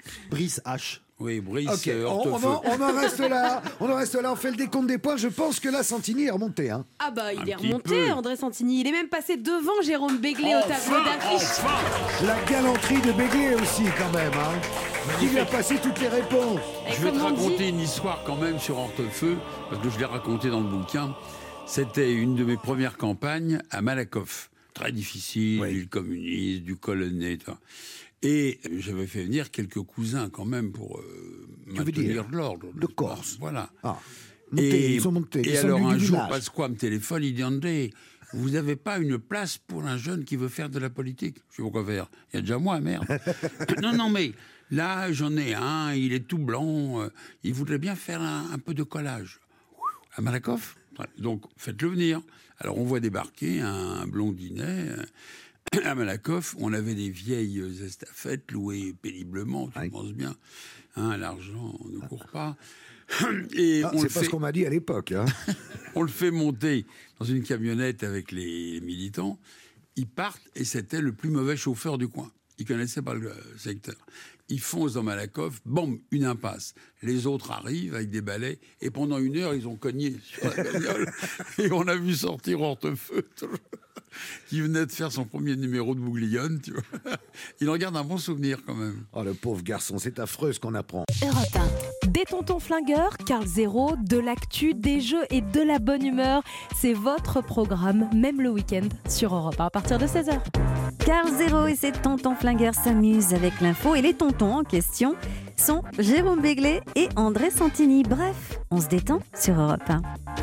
Brice H. Oui, Brice. Ok, on en reste là. On fait le décompte des points. Je pense que là, Santini est remonté. Hein. Ah bah, il est remonté, André Santini. Il est même passé devant Jérôme Béglé au tableau d'affiche. La galanterie de Béglé aussi, quand même. Hein. Il a passé toutes les réponses. Je vais te raconter une histoire quand même sur Hortefeux, parce que je l'ai raconté dans le bouquin. C'était une de mes premières campagnes à Malakoff. Très difficile, ville communiste, du colonné, tout. Et j'avais fait venir quelques cousins quand même pour maintenir l'ordre. De Corse. Voilà. Ah. Ils sont montés. Et alors un jour, Pasqua me téléphone, il dit André, vous n'avez pas une place pour un jeune qui veut faire de la politique? Je sais pourquoi faire. Il y a déjà moi, merde. Non, mais là, j'en ai un, il est tout blanc, il voudrait bien faire un peu de collage. À Malakoff? Donc, faites-le venir. Alors, on voit débarquer un blondinet à Malakoff. On avait des vieilles estafettes louées péniblement, tu penses bien. Hein, l'argent ne court pas. Et c'est pas ce qu'on m'a dit à l'époque. Hein. On le fait monter dans une camionnette avec les militants. Ils partent et c'était le plus mauvais chauffeur du coin. Ils connaissaient pas le secteur. Ils foncent dans Malakoff, bam, une impasse. Les autres arrivent avec des balais et pendant 1 heure, ils ont cogné sur la bagnole et on a vu sortir Hortefeux qui venait de faire son premier numéro de Bouglione, tu vois. Il en garde un bon souvenir quand même. Oh, le pauvre garçon, c'est affreux ce qu'on apprend. Europe 1. Des tontons flingueurs, Carl Zéro, de l'actu, des jeux et de la bonne humeur. C'est votre programme, même le week-end, sur Europe 1 à partir de 16h. Carl Zéro et ses tontons flingueurs s'amusent avec l'info et les tontons en question sont Jérôme Béglé et André Santini. Bref, on se détend sur Europe 1.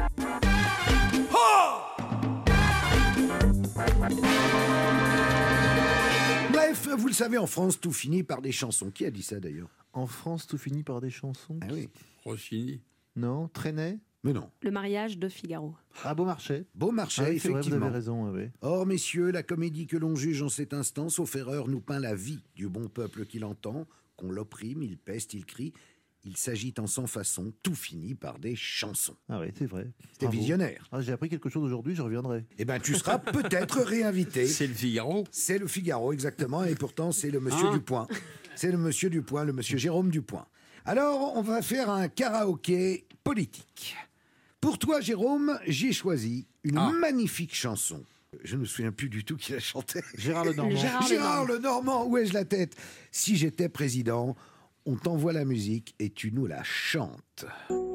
Bref, vous le savez, en France, tout finit par des chansons. Qui a dit ça d'ailleurs? En France, tout finit par des chansons. Ah oui. Rossini. Non, Trenet. Mais non. Le mariage de Figaro. Ah, Beaumarchais. Beaumarchais, oui, effectivement. Vous avez raison, oui. Or, messieurs, la comédie que l'on juge en cet instant, sauf erreur, nous peint la vie du bon peuple qui l'entend, qu'on l'opprime, il peste, il crie. Il s'agite en sans façon, tout finit par des chansons. Ah oui, c'est vrai. C'était visionnaire. Ah, j'ai appris quelque chose aujourd'hui, je reviendrai. Eh bien, tu seras peut-être réinvité. C'est le Figaro. C'est le Figaro, exactement. Et pourtant, c'est le monsieur Dupont. C'est le monsieur Dupont, le monsieur Jérôme Dupont. Alors, on va faire un karaoké politique. Pour toi, Jérôme, j'ai choisi une magnifique chanson. Je ne me souviens plus du tout qui la chantait. Gérard Lenormand. Gérard Lenormand, où ai-je la tête? Si j'étais président, on t'envoie la musique et tu nous la chantes.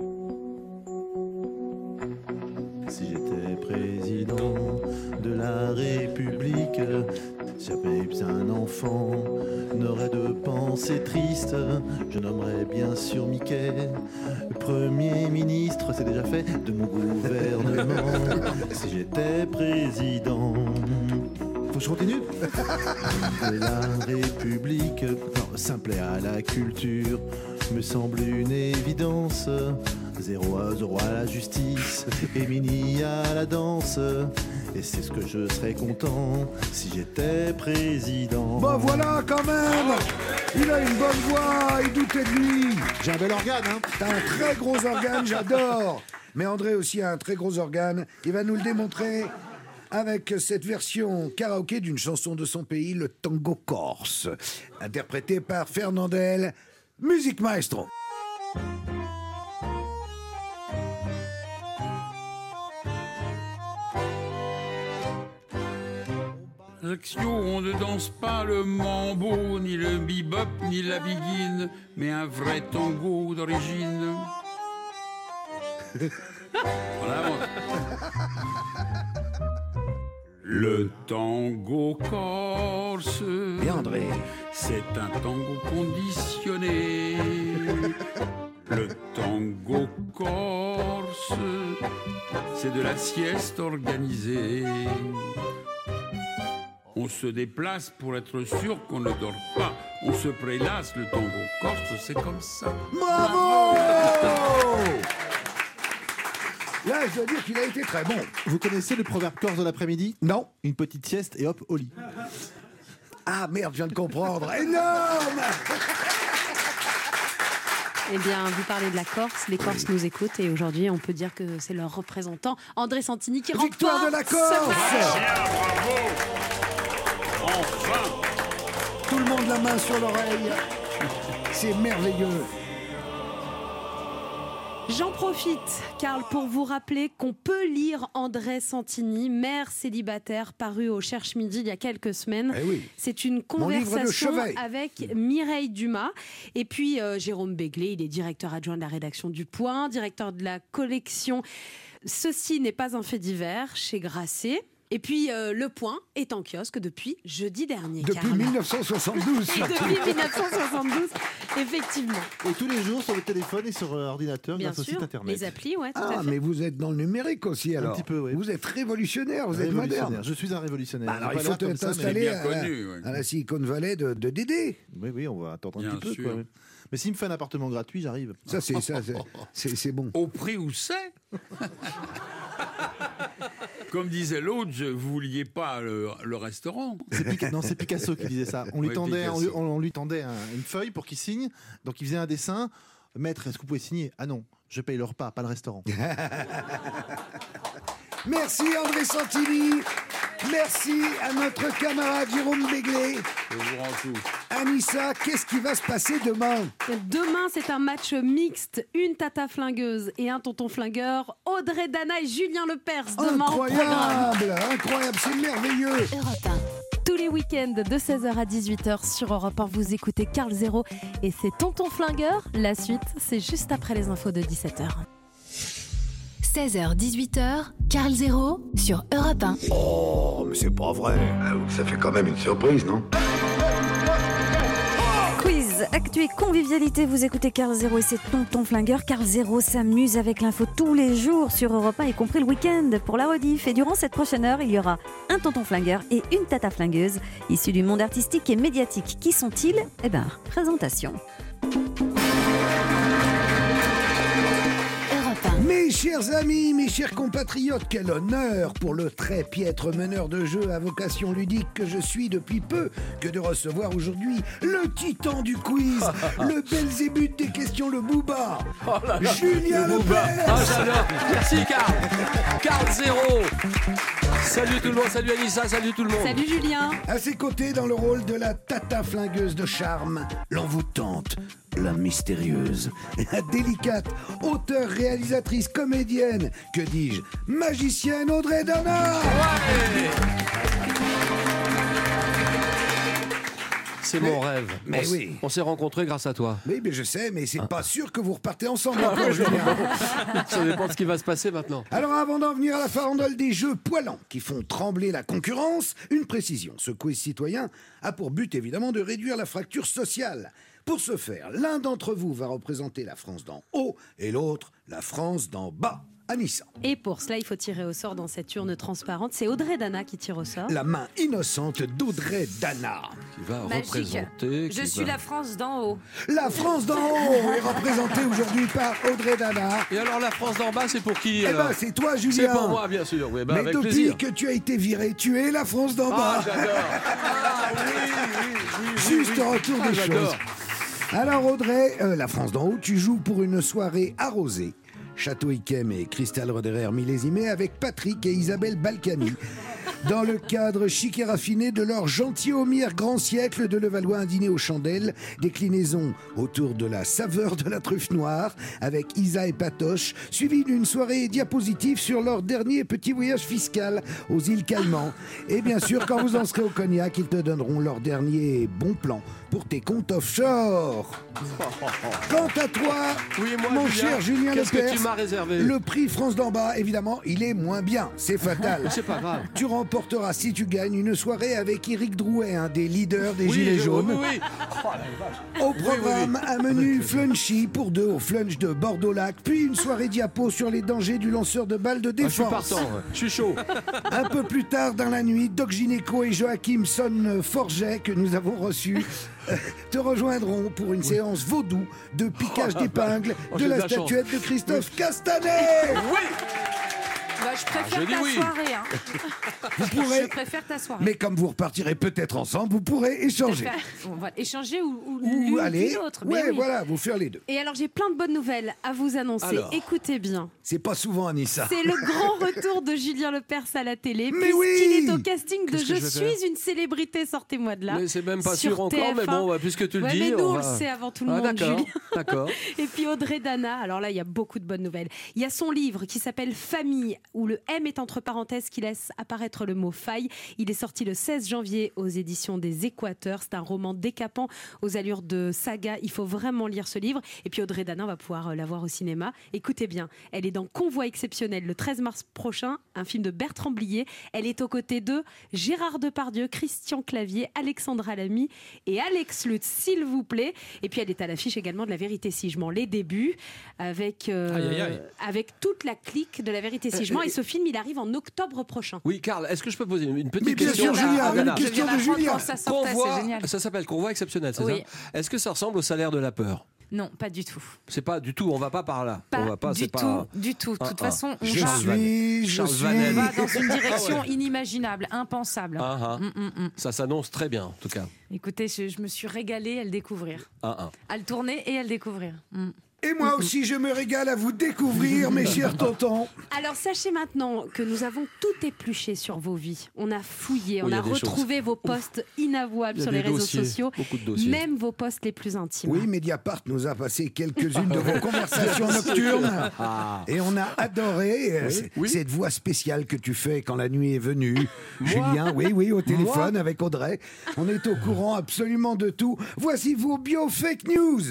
Si j'étais président de la République, j'avais bien un enfant, n'aurait de pensée triste, je nommerais bien sûr Mickey, Premier ministre, c'est déjà fait, de mon gouvernement. Si j'étais président... Faut que je continue? De la République, non, simple et à la culture, me semble une évidence. 0 à la justice et Mini à la danse. Et c'est ce que je serais content si j'étais président. Bon voilà quand même. Il a une bonne voix, il doutait de lui. J'ai un bel organe, hein. T'as un très gros organe, j'adore. Mais André aussi a un très gros organe. Il va nous le démontrer avec cette version karaoké d'une chanson de son pays, le tango corse, interprétée par Fernandel. Musique maestro. Ajaccio, on ne danse pas le mambo, ni le bebop, ni la biguine, mais un vrai tango d'origine. Voilà. Le tango corse, bien André, c'est un tango conditionné. Le tango corse, c'est de la sieste organisée. On se déplace pour être sûr qu'on ne dort pas. On se prélasse, le tango corse, c'est comme ça. Bravo! Là, je dois dire qu'il a été très bon. Vous connaissez le proverbe corse de l'après-midi? Non. Une petite sieste et hop, au lit. Ah merde, je viens de comprendre. Énorme! Eh bien, vous parlez de la Corse, les Corses nous écoutent et aujourd'hui, on peut dire que c'est leur représentant, André Santini, qui remporte Victoire de la Corse! Bravo! Enfin! Tout le monde la main sur l'oreille. C'est merveilleux. J'en profite, Karl, pour vous rappeler qu'on peut lire André Santini, mère célibataire, paru au Cherche Midi il y a quelques semaines. Eh oui. C'est une conversation avec Mireille Dumas. Et puis Jérôme Béglé, il est directeur adjoint de la rédaction du Point, directeur de la collection Ceci n'est pas un fait divers chez Grasset. Et puis, Le Point est en kiosque depuis jeudi dernier. Depuis 1972. Depuis 1972, effectivement. Et tous les jours sur le téléphone et sur ordinateur Bien grâce au sûr, site internet. les applis, ouais, tout à fait. Mais vous êtes dans le numérique aussi, alors. Un petit peu, oui. Vous êtes révolutionnaire, vous êtes moderne. Je suis un révolutionnaire. Bah, alors, il faut t'installer à la Silicon Valley de Dédé. Oui, on va attendre un petit peu. sûr. Quoi. Mais s'il me fait un appartement gratuit, j'arrive. C'est bon. Au prix où c'est Comme disait l'autre, vous vouliez pas le restaurant. Non, c'est Picasso qui disait ça. On lui tendait une feuille pour qu'il signe. Donc il faisait un dessin. Maître, est-ce que vous pouvez signer? Ah non, je paye le repas, pas le restaurant. Merci André Santini. Merci à notre camarade Jérôme Béglé. Je vous rends tout. Anissa, qu'est-ce qui va se passer demain? Demain, c'est un match mixte. Une tata flingueuse et un tonton flingueur. Audrey Dana et Julien Lepers demain au programme. Incroyable, c'est merveilleux. Tous les week-ends de 16h à 18h sur Europe 1, vous écoutez Karl Zéro et c'est Tonton Flingueur. La suite, c'est juste après les infos de 17h. 16h, 18h, Karl Zéro sur Europe 1. Oh, mais c'est pas vrai. Ça fait quand même une surprise, non? Quiz, actu et convivialité, vous écoutez Karl Zéro et c'est Tonton Flingueur. Karl Zéro s'amuse avec l'info tous les jours sur Europe 1, y compris le week-end pour la rediff. Et durant cette prochaine heure, il y aura un Tonton Flingueur et une tata flingueuse issus du monde artistique et médiatique. Qui sont-ils? Présentation. Mes chers amis, mes chers compatriotes, quel honneur pour le très piètre meneur de jeu à vocation ludique que je suis depuis peu que de recevoir aujourd'hui le titan du quiz, le Belzébuth des questions, le Booba, Julien Lepers. Ah, j'adore. Merci Karl. Karl Zéro. Salut tout le monde, salut Anissa, salut tout le monde. Salut Julien. À ses côtés, dans le rôle de la tata flingueuse de charme, l'envoûtante, la mystérieuse, la délicate, auteure, réalisatrice, comédienne, que dis-je, magicienne Audrey Dana. C'est mon rêve. Mais oui. On s'est rencontrés grâce à toi. Oui, mais je sais, mais c'est pas sûr que vous repartez ensemble encore, Julien. Ça dépend de ce qui va se passer maintenant. Alors, avant d'en venir à la farandole des jeux poilants qui font trembler la concurrence, une précision. Ce quiz citoyen a pour but, évidemment, de réduire la fracture sociale. Pour ce faire, l'un d'entre vous va représenter la France d'en haut et l'autre la France d'en bas. Anissa. Et pour cela, il faut tirer au sort dans cette urne transparente. C'est Audrey Dana qui tire au sort. La main innocente d'Audrey Dana. Qui va Magique. représenter... Je suis la France d'en haut. La France d'en haut est représentée aujourd'hui par Audrey Dana. Et alors la France d'en bas, c'est pour qui? Eh ben, c'est toi, Julien. C'est pour moi, bien sûr. Oui, mais avec depuis plaisir. que tu as été viré, tu es la France d'en bas. Ah, j'adore. Ah, oui, Juste retour des choses. Alors Audrey, la France d'en haut, tu joues pour une soirée arrosée. Château Yquem et Cristal Roderer millésimé avec Patrick et Isabelle Balkany. Dans le cadre chic et raffiné de leur gentilhommire grand siècle de Levallois, un dîner aux chandelles, déclinaison autour de la saveur de la truffe noire avec Isa et Patoche, suivi d'une soirée diapositive sur leur dernier petit voyage fiscal aux îles Caïmans. Et bien sûr, quand vous en serez au cognac, ils te donneront leur dernier bon plan pour tes comptes offshore. Quant à toi, mon cher Julien qu'est-ce que Lepers, tu m'as réservé? le prix France d'en bas, évidemment, il est moins bien. C'est fatal. C'est pas grave. Tu remporteras, si tu gagnes, une soirée avec Éric Drouet, un des leaders des Gilets jaunes. Oui. Au programme, un menu flunchy pour deux au flunch de Bordeaux-Lac, puis une soirée diapo sur les dangers du lanceur de balles de défense. Je suis partant, je suis chaud. Un peu plus tard dans la nuit, Doc Gynéco et Joachim Son-Forget, que nous avons reçus, te rejoindront pour une séance vaudou de piquage d'épingles de la statuette de Christophe Castanet. Oui. Bah, je je préfère je dis ta oui. soirée. Hein. Vous pourrez. Je préfère ta soirée. Mais comme vous repartirez peut-être ensemble, vous pourrez échanger. On va échanger ou Ou l'une aller. ou l'autre. Ouais, Mais oui. voilà, vous faire les deux. Et alors j'ai plein de bonnes nouvelles à vous annoncer. Alors. Écoutez bien. C'est pas souvent, Anissa. C'est le grand retour de Julien Lepers à la télé. Mais puisqu'il oui. est au casting de Qu'est-ce que Je je vais faire suis une célébrité, sortez-moi de là. Mais c'est même pas sur sûr encore, mais TF1. bon, puisque tu le Ouais, dis. mais nous, on on va- le sait avant tout le Ah, monde, d'accord, Julien. d'accord. Et puis Audrey Dana, alors là, il y a beaucoup de bonnes nouvelles. Il y a son livre qui s'appelle Famille, où le M est entre parenthèses, qui laisse apparaître le mot faille. Il est sorti le 16 janvier aux éditions des Équateurs. C'est un roman décapant aux allures de saga. Il faut vraiment lire ce livre. Et puis Audrey Dana, on va pouvoir la voir au cinéma. Écoutez bien, elle est dans Convoi exceptionnel le 13 mars prochain, un film de Bertrand Blier. Elle est aux côtés de Gérard Depardieu, Christian Clavier, Alexandra Lamy et Alex Lutz, s'il vous plaît. Et puis elle est à l'affiche également de La Vérité si je mens, les débuts, avec, Aïe, aïe, aïe. avec toute la clique de La Vérité si je mens. Et ce film, il arrive en octobre prochain. Oui, Karl, est-ce que je peux poser une petite Mais bien question sûr, Julien, à une Dana question de Julien. Ça sortait, Convoi, c'est génial. ça s'appelle Convoi exceptionnel, c'est Oui. ça? Est-ce que ça ressemble au salaire de la peur? Non, pas du tout. C'est pas du tout, on va pas par là. On va pas, du c'est tout, pas... du tout. De toute façon, on Je va, suis. on va dans une direction inimaginable, impensable. Ça s'annonce très bien, en tout cas. Écoutez, je me suis régalée à le découvrir. À le tourner et à le découvrir. Et moi aussi, je me régale à vous découvrir, mes chers tontons. Alors, sachez maintenant que nous avons tout épluché sur vos vies. On a fouillé, Oui, on il y a a des retrouvé choses. vos posts inavouables Il y a sur les des réseaux dossiers, sociaux, beaucoup de dossiers. même vos posts les plus intimes. Oui, Mediapart nous a passé quelques-unes de vos conversations nocturnes. Et on a adoré cette voix spéciale que tu fais quand la nuit est venue. Julien, oui, au téléphone avec Audrey. On est au courant absolument de tout. Voici vos bio-fake news.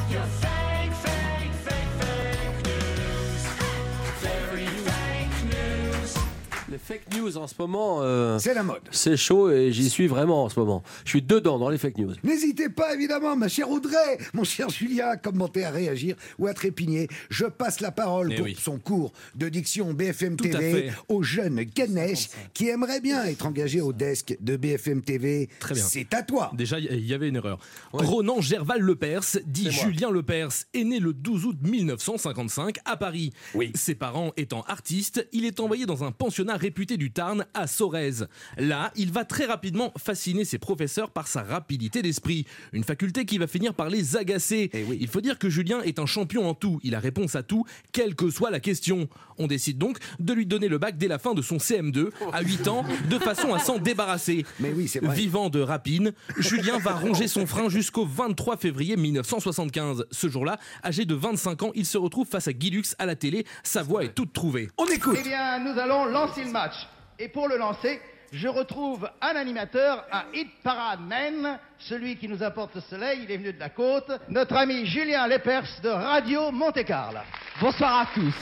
Les fake news en ce moment... C'est la mode. C'est chaud et j'y suis vraiment en ce moment. Je suis dedans dans les fake news. N'hésitez pas, évidemment, ma chère Audrey, mon cher Julien, à commenter, à réagir ou à trépigner. Je passe la parole pour son cours de diction BFM Tout à TV fait. au jeune Ganesh qui aimerait bien être engagé au desk de BFM TV. Très bien. C'est à toi. Déjà, il y avait une erreur. Ronan Gerval Lepers, dit C'est moi. Julien Lepers, est né le 12 août 1955 à Paris. Ses parents étant artistes, il est envoyé dans un pensionnat réputé du Tarn à Sorèze. Là, il va très rapidement fasciner ses professeurs par sa rapidité d'esprit, une faculté qui va finir par les agacer. Il faut dire que Julien est un champion en tout, il a réponse à tout, quelle que soit la question. On décide donc de lui donner le bac dès la fin de son CM2, à 8 ans, de façon à s'en débarrasser. Mais oui, c'est vrai. Vivant de rapine, Julien va ronger son frein jusqu'au 23 février 1975. Ce jour-là, âgé de 25 ans, il se retrouve face à Guy Lux à la télé. Sa voix est toute trouvée. On écoute. Eh bien, nous allons lancer le match. Et pour le lancer, je retrouve un animateur, un hit parade man, celui qui nous apporte le soleil, il est venu de la côte, notre ami Julien Lepers de Radio Monte-Carlo. Bonsoir à tous.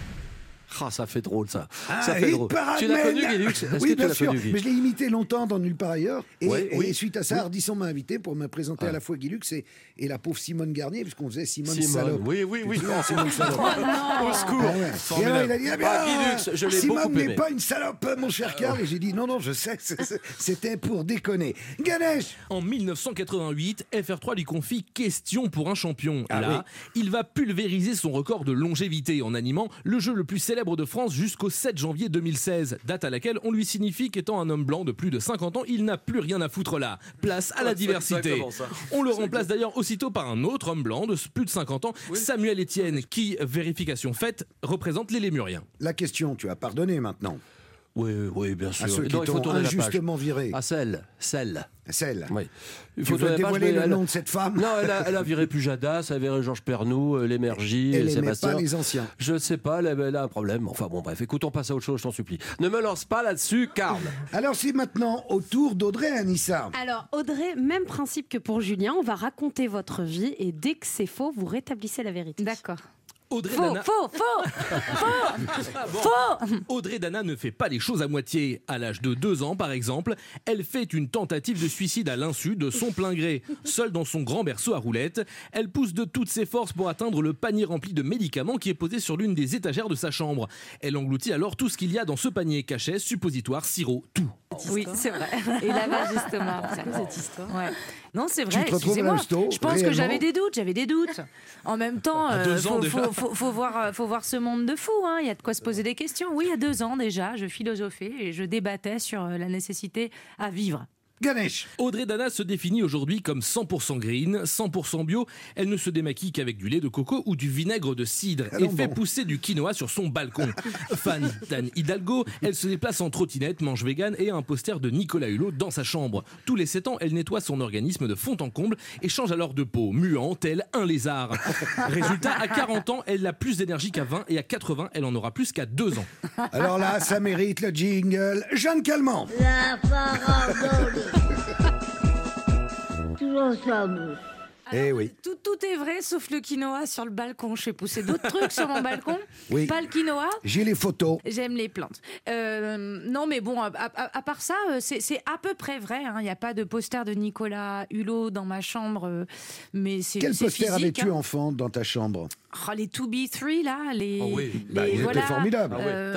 Ah, ça fait drôle ça. Ah, Ça fait hit drôle. parade Tu l'as man. connu, Guy Lux? Est-ce Oui, que tu bien l'as sûr. connu, Guy? Mais je l'ai imité longtemps dans Nulle part ailleurs. Et, Ouais, et oui. suite à ça, Ardisson m'a invité pour me présenter à la fois Guy Lux et la pauvre Simone Garnier, puisqu'on faisait Simone Salope. Oui. Tu te souviens, Simone Salope. Au secours. Ah ouais. Et Formidable. alors, il a dit, ah bien, Ah, Guy Lux, je l'ai Simone beaucoup n'est aimé. pas une salope, mon cher Karl. Et j'ai dit, non, je sais, c'était pour déconner. Ganesh. En 1988, FR3 lui confie Question pour un champion. Ah Là, il va pulvériser son record de longévité en animant le jeu le plus célèbre de France jusqu'au 7 janvier 2016, date à laquelle on lui signifie qu'étant un homme blanc de plus de 50 ans, il n'a plus rien à foutre là. Place à la diversité. exactement ça. On le remplace d'ailleurs aussitôt par un autre homme blanc de plus de 50 ans, Samuel Etienne, qui, vérification faite, représente les Lémuriens. La question, tu as pardonné maintenant. Oui, bien sûr. À ceux qui Non, il faut t'ont tourner la page. injustement viré. Ah, celle. Oui. Oui. Il Tu faut veux tourner la page, dévoiler mais le nom de cette femme? Non, elle a viré Pujadas, elle a viré Georges Pernou, Lémergie, Elle aimait Sébastien. pas les anciens. Je ne sais pas, elle a un problème. Enfin bon, bref, écoute, on passe à autre chose, je t'en supplie. Ne me lance pas là-dessus, Karl. Alors c'est maintenant au tour d'Audrey Anissa. Alors, Audrey, même principe que pour Julien, on va raconter votre vie et dès que c'est faux, vous rétablissez la vérité. D'accord. Audrey Faux, Dana... faux, faux, faux. Audrey Dana ne fait pas les choses à moitié. À l'âge de 2 ans, par exemple, elle fait une tentative de suicide à l'insu de son plein gré. Seule dans son grand berceau à roulettes, elle pousse de toutes ses forces pour atteindre le panier rempli de médicaments qui est posé sur l'une des étagères de sa chambre. Elle engloutit alors tout ce qu'il y a dans ce panier, cachets, suppositoires, sirop, tout. Oui, c'est vrai. Et lavage d'estomac. C'est quoi cette histoire? Ouais. Non, c'est Tu vrai, te retrouves excusez-moi. à l'hosto, Je pense que réellement j'avais des doutes. En même temps, À 2 ans déjà. faut voir ce monde de fou. Hein. Il y a de quoi se poser des questions. Oui, il y a 2 ans déjà, je philosophais et je débattais sur la nécessité à vivre. Ganesh. Audrey Dana se définit aujourd'hui comme 100% green, 100% bio. Elle ne se démaquille qu'avec du lait de coco ou du vinaigre de cidre et fait pousser du quinoa sur son balcon. Fan d'Anne Hidalgo, elle se déplace en trottinette, mange vegan et a un poster de Nicolas Hulot dans sa chambre. Tous les 7 ans, elle nettoie son organisme de fond en comble et change alors de peau, muant tel un lézard. Résultat, à 40 ans, elle a plus d'énergie qu'à 20 et à 80, elle en aura plus qu'à 2 ans. Alors là, ça mérite le jingle. Jeanne Calment. La parabole. Tout ensemble. Eh oui. Tout est vrai sauf le quinoa sur le balcon. Je fais pousser d'autres trucs sur mon balcon. Oui. Pas le quinoa. J'ai les photos. J'aime les plantes. Non, mais bon, à part ça, c'est à peu près vrai. Il n'y a pas de poster de Nicolas Hulot dans ma chambre. Mais c'est Quel c'est poster physique, avais-tu hein. enfant dans ta chambre? Oh, les 2B3 là, les. Oh oui. les- Bah, ils étaient voilà, formidables.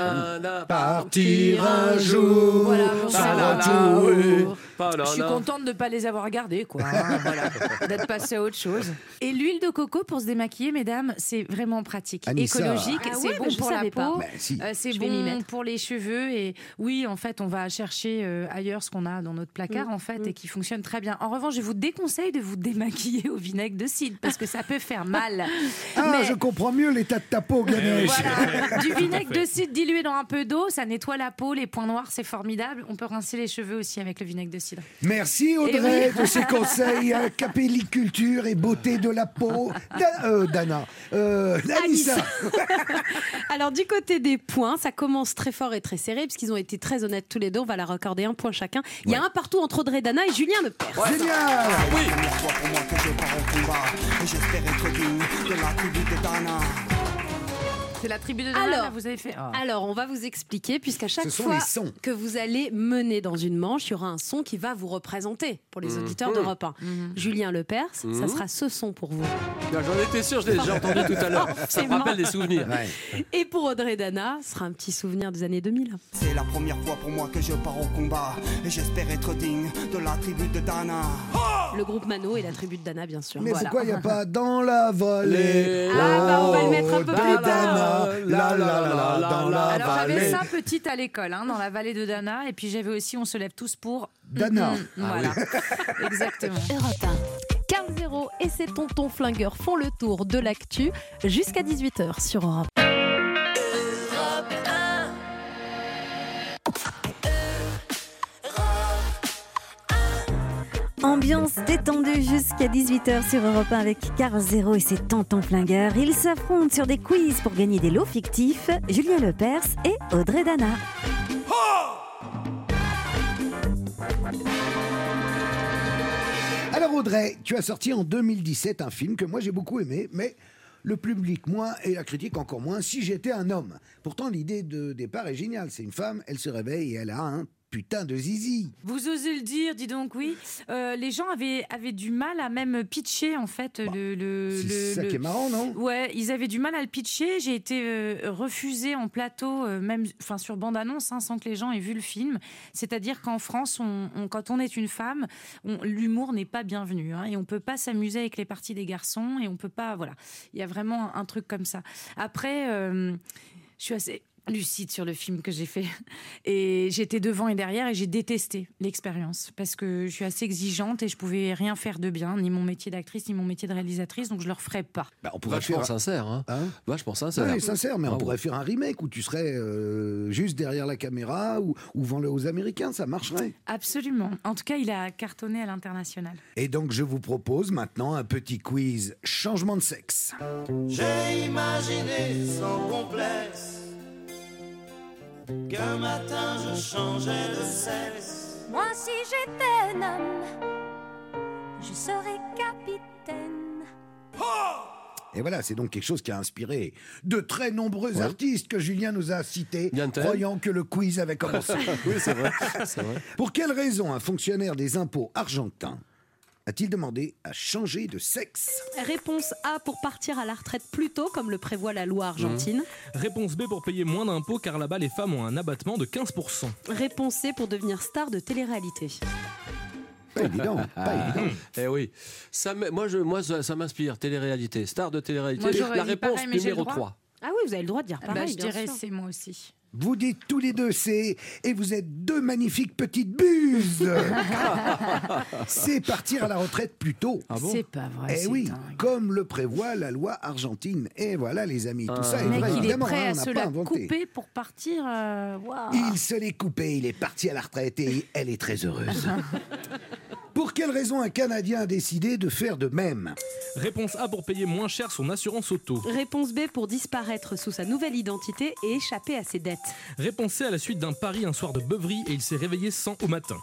Partir un jour, Voilà, sans retour. Je suis contente de ne pas les avoir gardés, quoi. Hein, voilà. D'être passée à autre chose. Et l'huile de coco pour se démaquiller, mesdames, c'est vraiment pratique. Anissa. Écologique, Ah c'est ouais, bon mais je pour la savais pas. peau, Ben, si. c'est Je vais m'y bon mettre. pour les cheveux. Et oui, en fait, on va chercher ailleurs ce qu'on a dans notre placard, en fait, et qui fonctionne très bien. En revanche, je vous déconseille de vous démaquiller au vinaigre de cidre, parce que ça peut faire mal. Ah, Mais- je comprends mieux l'état de ta peau, Ganesh. Voilà, du vinaigre de cidre dilué dans un peu d'eau, ça nettoie la peau, les points noirs, c'est formidable. On peut rincer les cheveux aussi avec le vinaigre de cidre. Merci Audrey Eh oui. de ces conseils capelliculture et beauté de la peau. Dana. Anissa. Alors du côté des points, ça commence très fort et très serré puisqu'ils ont été très honnêtes tous les deux. On va leur accorder 1 point chacun. Il y a un partout entre Audrey Dana et Julien Lepers. Génial. Oui. La première fois pour moi que je pars au combat et j'espère être digne de la tribu de Dana. C'est la tribu de Dana, Alors, là, vous avez fait. Alors, on va vous expliquer, puisqu'à chaque Ce sont fois les sons. que vous allez mener dans une manche, il y aura un son qui va vous représenter pour les auditeurs d'Europe 1. Julien Lepers, ça sera ce son pour vous. J'en étais sûr, je l'ai déjà entendu tout à l'heure. Ça me rappelle des souvenirs. Et pour Audrey Dana, ce sera un petit souvenir des années 2000. C'est la première fois pour moi que je pars au combat et j'espère être digne de la tribu de Dana. Le groupe Mano et la tribu de Dana, bien sûr. Mais Voilà. pourquoi il n'y a pas dans la vallée? On va le mettre un peu plus bas. Dana, dans la Alors j'avais vallée. ça petite à l'école, dans la vallée de Dana, et puis j'avais aussi On se lève tous pour Dana. Voilà, exactement. Europe 1. Carl Zéro et ses tontons flingueurs font le tour de l'actu jusqu'à 18h sur Europe. Ambiance détendue jusqu'à 18h sur Europe 1 avec Carl Zéro et ses tontons flingueurs. Ils s'affrontent sur des quiz pour gagner des lots fictifs. Julien Lepers et Audrey Dana. Alors Audrey, tu as sorti en 2017 un film que moi j'ai beaucoup aimé, mais le public moins et la critique encore moins, Si j'étais un homme. Pourtant l'idée de départ est géniale, c'est une femme, elle se réveille et elle a un putain de zizi. Vous osez le dire, dis donc, oui. Les gens avaient du mal à même pitcher, en fait, C'est ça qui est marrant, non? Ouais, ils avaient du mal à le pitcher. J'ai été refusée en plateau, même sur bande-annonce, sans que les gens aient vu le film. C'est-à-dire qu'en France, quand on est une femme, l'humour n'est pas bienvenu. Et on ne peut pas s'amuser avec les parties des garçons. Et on peut pas... Voilà. Il y a vraiment un truc comme ça. Après, je suis assez lucide sur le film que j'ai fait, et j'étais devant et derrière et j'ai détesté l'expérience parce que je suis assez exigeante et je pouvais rien faire de bien, ni mon métier d'actrice ni mon métier de réalisatrice, donc je le referai pas. On pourrait Vachement faire... sincère, hein. Vachement sincère. Oui, sincère, mais on Bravo. pourrait faire un remake où tu serais juste derrière la caméra ou vends-le aux Américains, ça marcherait. Absolument. En tout cas, il a cartonné à l'international. Et donc je vous propose maintenant un petit quiz changement de sexe. J'ai imaginé sans complexe qu'un matin je changeais de sexe. Moi, si j'étais un homme, je serais capitaine. Et voilà, c'est donc quelque chose qui a inspiré de très nombreux artistes que Julien nous a cités, croyant que le quiz avait commencé. Oui, c'est vrai. C'est vrai. Pour quelle raison un fonctionnaire des impôts argentin a-t-il demandé à changer de sexe? Réponse A pour partir à la retraite plus tôt, comme le prévoit la loi argentine. Réponse B pour payer moins d'impôts, car là-bas les femmes ont un abattement de 15%. Réponse C pour devenir star de télé-réalité. Pas évident, pas évident. Eh oui, ça m'inspire, télé-réalité, star de télé-réalité. Moi, j'aurais La dit réponse pareil, mais j'ai le numéro droit. 3. Ah oui, vous avez le droit de dire pareil, je bien dirais sûr. c'est moi aussi. Vous dites tous les deux c'est, et vous êtes deux magnifiques petites buses. C'est partir à la retraite plus tôt. Ah bon? C'est pas vrai. Eh c'est oui, dingue. comme le prévoit la loi argentine. Et voilà les amis, tout ça est Le mec, vrai, il est évidemment, prêt hein, à on n'a se pas la inventé. couper pour partir. Waouh. Il se l'est coupé, il est parti à la retraite et elle est très heureuse. Pour quelle raison un Canadien a décidé de faire de même? Réponse A pour payer moins cher son assurance auto. Réponse B pour disparaître sous sa nouvelle identité et échapper à ses dettes. Réponse C à la suite d'un pari un soir de beuverie et il s'est réveillé sans au matin.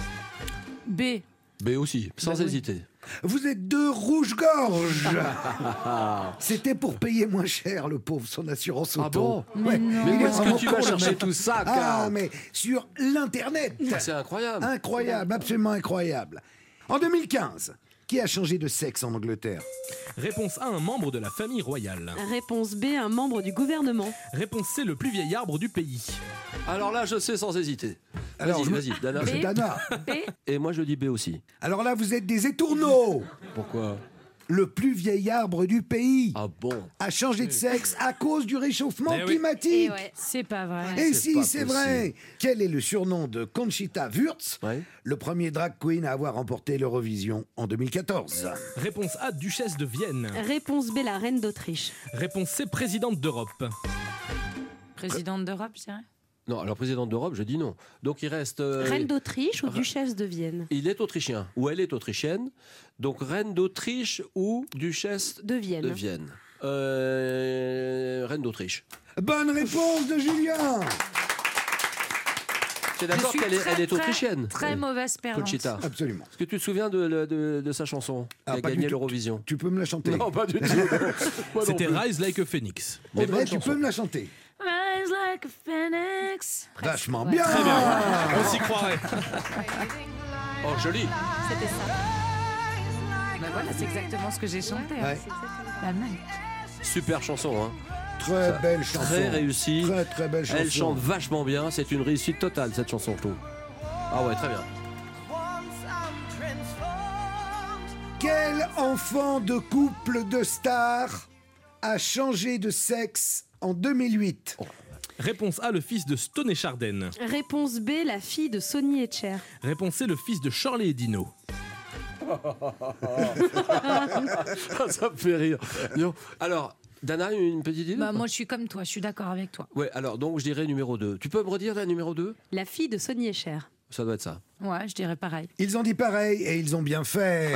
B. B aussi, sans hésiter. Vous êtes deux rouges-gorges. C'était pour payer moins cher, le pauvre, son assurance auto. Ah bon? Mais non. Mais Il où est est-ce vraiment que tu vas con, le chercher mec. tout ça, Ah, Karl? mais sur l'Internet. C'est incroyable. Incroyable, absolument incroyable. En 2015, qui a changé de sexe en Angleterre? Réponse A, un membre de la famille royale. Réponse B, un membre du gouvernement. Réponse C, le plus vieil arbre du pays. Alors là, je sais sans hésiter. Alors, Vas-y, Dana. C'est Dana. Et moi, je dis B aussi. Alors là, vous êtes des étourneaux. Pourquoi? Le plus vieil arbre du pays Ah bon? a changé de sexe à cause du réchauffement Eh oui. climatique. Et ouais, c'est pas vrai. Et C'est si, pas c'est possible. vrai. Quel est le surnom de Conchita Wurst, Ouais. le premier drag queen à avoir remporté l'Eurovision en 2014? Réponse A, duchesse de Vienne. Réponse B, la reine d'Autriche. Réponse C, présidente d'Europe. Présidente d'Europe, je dirais. Non, alors présidente d'Europe, je dis non. Donc il reste. Reine d'Autriche ou duchesse de Vienne? Il est autrichien, ou elle est autrichienne. Donc reine d'Autriche ou duchesse De Vienne. de Vienne. Reine d'Autriche. Bonne réponse de Julien. C'est d'accord Je suis qu'elle est autrichienne. Très mauvaise perdante. Conchita. Absolument. Est-ce que tu te souviens de sa chanson qui a pas gagné du tout. l'Eurovision? Tu peux me la chanter? Non, pas du tout. Moi non C'était plus. Rise Like a Phoenix. Mais Audrey, bonne tu chanson. peux me la chanter? Rise like a phoenix. Vachement Ouais. bien. Très bien. On s'y croirait. Oh, joli. C'était ça. Bah voilà, c'est exactement ce que j'ai chanté. hein. Ouais. La même. Super chanson, hein. Très belle chanson. Très réussie. Très très belle chanson. Elle chante vachement bien. C'est une réussite totale, cette chanson, je trouve. Ah ouais, très bien. Quel enfant de couple de stars a changé de sexe en 2008? Réponse A, le fils de Stone et Chardenne. Réponse B, la fille de Sonny et Cher. Réponse C, le fils de Shirley et Dino. Ça me fait rire. Dis donc. Alors, Dana, une petite idée? Bah, moi, je suis comme toi, je suis d'accord avec toi. Ouais, alors, donc je dirais numéro 2. Tu peux me redire la numéro 2? La fille de Sonny et Cher. Ça doit être ça. Ouais, je dirais pareil. Ils ont dit pareil et ils ont bien fait.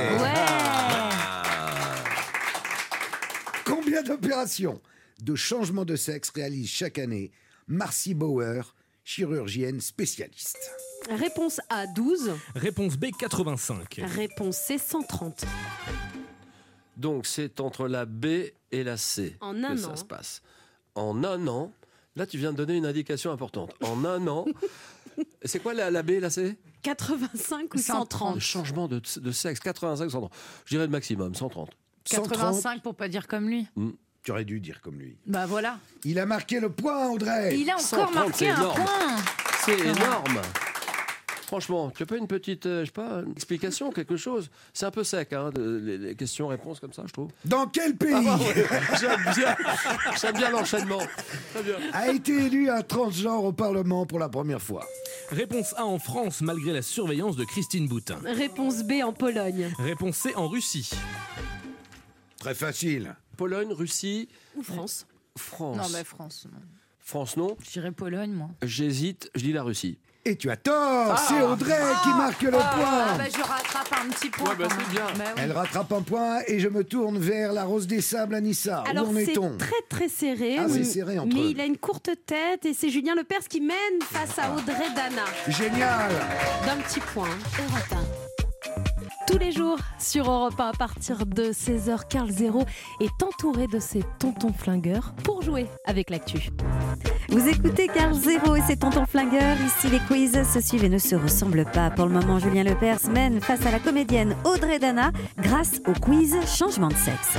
Combien d'opérations de changement de sexe réalise chaque année Marcy Bauer, chirurgienne spécialiste? Réponse A, 12. Réponse B, 85. Réponse C, 130. Donc c'est entre la B et la C En un que ça an. se passe. En un an, là tu viens de donner une indication importante. En un an, c'est quoi la B et la C? 85 ou 130? Le changement de sexe, 85 ou 130. Je dirais le maximum, 130. 85 pour pas dire comme lui. Tu aurais dû dire comme lui. Bah voilà. Il a marqué le point, Audrey. Il a encore 130, marqué c'est un énorme. point. C'est énorme. Franchement, tu as pas une petite, je sais pas, une explication, quelque chose? C'est un peu sec, hein, les questions-réponses comme ça, je trouve. Dans quel pays J'aime bien l'enchaînement. Très bien. a été élu un transgenre au Parlement pour la première fois? Réponse A, en France, malgré la surveillance de Christine Boutin. Réponse B, en Pologne. Réponse C, en Russie. Très facile. Pologne, Russie, Ou France. France. Non, mais France. Non. France, non. Je dirais Pologne, moi. J'hésite, je dis la Russie. Et tu as tort, c'est Audrey qui marque le point. Bah, je rattrape un petit point. Ouais, bah, quand c'est même. bien. Bah, oui. Elle rattrape un point et je me tourne vers la Rose des Sables, Anissa. Alors Où en c'est est-on? très très serré, Ah, c'est serré entre mais eux. il a une courte tête et c'est Julien Lepers qui mène face à Audrey Dana Génial. d'un petit point. Europe 1. Tous les jours sur Europe 1 à partir de 16h, Carl Zéro est entouré de ses tontons flingueurs pour jouer avec l'actu. Vous écoutez Carl Zéro et ses tontons flingueurs. Ici, les quiz se suivent et ne se ressemblent pas. Pour le moment, Julien Lepers mène face à la comédienne Audrey Dana grâce au quiz Changement de sexe.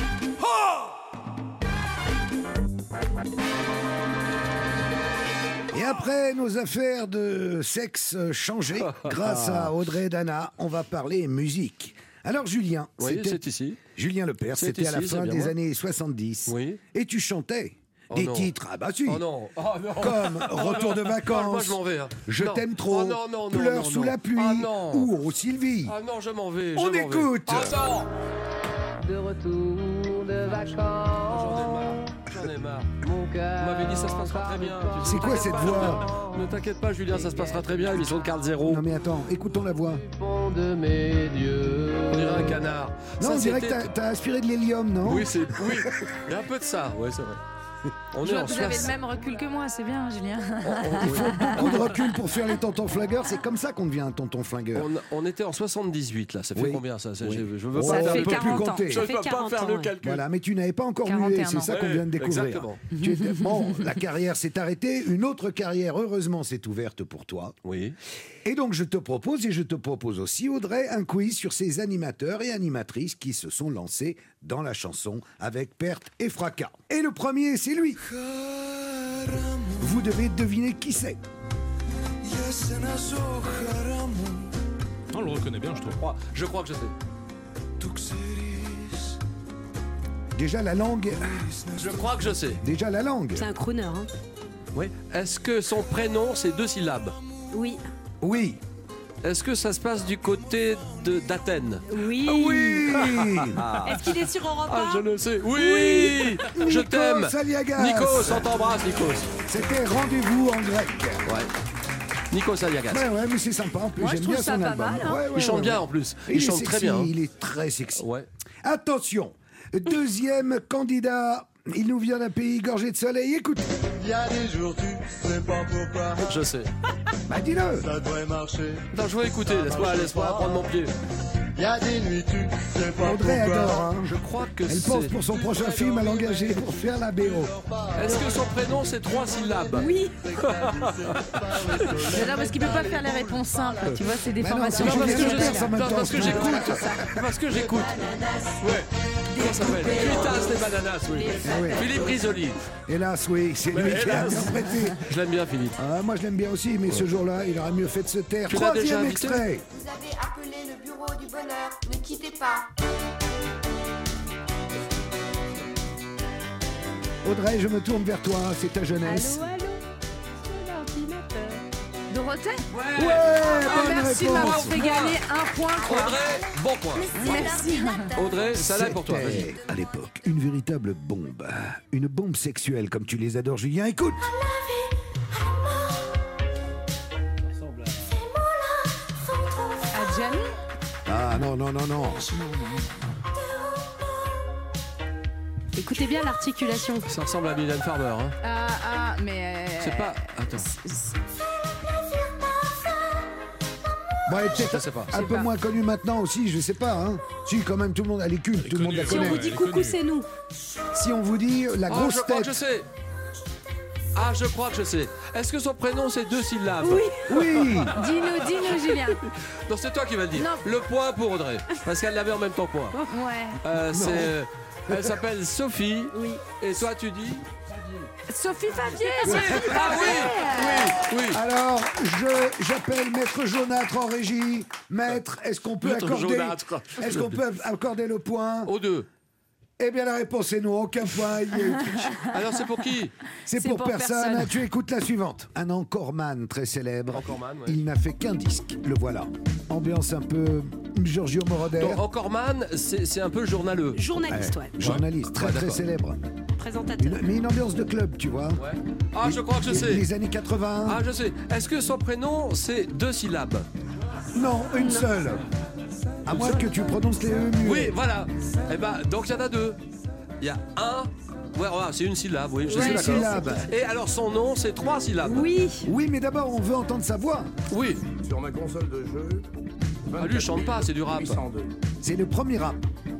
Et après nos affaires de sexe changées, grâce à Audrey Dana, on va parler musique. Alors Julien, c'est ici. Julien Lepers, c'était à la fin des années 70. Oui. Et tu chantais des titres, ah bah si, non. comme Retour de vacances, moi je m'en vais. Je t'aime trop, Pleure sous la pluie, ou Oh Sylvie. Ah non, je m'en vais. On écoute. De retour de vacances. J'en ai marre. Mon cœur. Vous m'avez dit ça se passera très bien. C'est quoi cette voix? Ne t'inquiète pas, Julien, ça se passera très bien. Émission de Carl Zéro. Non mais attends, écoutons la voix. De mes dieux. On dirait un canard. Non, on dirait que t'as aspiré de l'hélium, non? Oui, il y a un peu de ça. Ouais, c'est vrai. Vous avez le même recul que moi, c'est bien, Julien. Il faut beaucoup de recul pour faire les tontons flingueurs. C'est comme ça qu'on devient un tonton flingueur. On était en 78 là. Ça fait combien ça? Je veux pas faire un peu plus compter. Je ne peux pas faire le calcul. Voilà, mais tu n'avais pas encore mué. C'est ça qu'on vient de découvrir. Exactement. Bon, la carrière s'est arrêtée. Une autre carrière, heureusement, s'est ouverte pour toi. Oui. Et donc je te propose aussi, Audrey, un quiz sur ces animateurs et animatrices qui se sont lancés dans la chanson avec perte et fracas. Et le premier, c'est lui. Vous devez deviner qui c'est. On le reconnaît bien, je trouve. Je crois que je sais. Déjà la langue. Je crois que je sais. Déjà la langue. C'est un crooner, hein. Oui. Est-ce que son prénom, c'est 2 syllabes? Oui. Oui. Est-ce que ça se passe du côté d'Athènes? Oui. Oui. Est-ce qu'il est sur Europe 1? Je le sais. Oui. Je t'aime. Aliagas. Nikos, on t'embrasse, Nikos. C'était Rendez-vous en grec. Ouais. Nikos Aliagas. Ouais, mais c'est sympa en plus. Moi, j'aime bien son album. Mal, hein. Il chante bien en plus. Il chante sexy, très bien. Il est très sexy. Ouais. Attention. Deuxième candidat. Il nous vient d'un pays gorgé de soleil. Écoute. Il y a des jours, tu sais pas pourquoi. Je sais. Bah dis-le. Ça devrait marcher. Non, je veux écouter. Laisse-moi prendre mon pied. Il y a des nuits, tu sais pas Audrey pourquoi. adore, hein. Je crois que Elle pense pour son prochain film à l'engager pour faire la BO. Est-ce que son prénom c'est 3 syllabes? Oui. C'est là parce qu'il peut pas faire les réponses simples. Tu vois, c'est des formations. Parce que j'écoute. Ouais. Comment ça s'appelle? Cuitas les bananas, oui. Philippe Risoli. Hélas, oui, c'est lui qui a interprété. Je l'aime bien, Philippe. Moi, je l'aime bien aussi, mais ce jour-là, il aurait mieux fait de se taire. Tu l'as déjà Troisième invité? extrait. Vous avez appelé le bureau du bonheur. Ne quittez pas. Audrey, je me tourne vers toi, c'est ta jeunesse. Allô, c'est l'ordinateur. Dorothée? Ouais, bonne merci de réponse. m'avoir fait gagner un point. Audrey, bon point. Merci. Audrey, ça là pour toi. Vas-y. C'était, à l'époque, une véritable bombe. Une bombe sexuelle, comme tu les adores, Julien. Écoute. Adjani? Ah non. Écoutez bien l'articulation. Ça ressemble à Mylène Farmer. Hein. Mais. C'est pas. Attends. Bon, elle est Je sais peut-être pas. un peu moins connue maintenant aussi, je sais pas. Hein. Si, quand même, tout le monde, elle est culte, tout le monde la Si on connaît. vous dit coucou, c'est nous. Si on vous dit la Oh, grosse je crois tête. que je sais. Ah, je crois que je sais. Est-ce que son prénom c'est 2 syllabes? Oui. Dis-nous, Julien. Non, c'est toi qui vas le dire. Non. Le point pour Audrey. Parce qu'elle l'avait en même temps que moi. Ouais. Elle s'appelle Sophie. Oui. Et toi, tu dis? Sophie Favier. Ah oui. Alors, j'appelle Maître Jaunâtre en régie. Maître, est-ce qu'on peut accorder le point Aux deux. Eh bien, la réponse est non, aucun point. Il y a eu triche. Alors, c'est pour qui? C'est pour personne. Tu écoutes la suivante. Un encoreman très célèbre. Encoreman, ouais. Il n'a fait qu'un disque. Le voilà. Ambiance un peu Giorgio Moroder. Donc, Encoreman, c'est un peu journaleux. Journaliste, ouais. Journaliste, très d'accord. célèbre. Présentateur. Mais une ambiance de club, tu vois. Ouais. Ah, je crois que je sais. Les années 80. Ah, je sais. Est-ce que son prénom c'est 2 syllabes? Non, une seule. À moins que tu prononces les E muets. Oui, voilà. Eh ben, donc il y en a 2. Il y a un. Ouais, c'est une syllabe, oui. Je suis d'accord. Syllabe. Et alors son nom, c'est 3 syllabes. Oui. Oui, mais d'abord, on veut entendre sa voix. Oui. Sur ma console de jeu, Ah, lui, il chante pas, c'est du rap. 802. C'est le premier rap.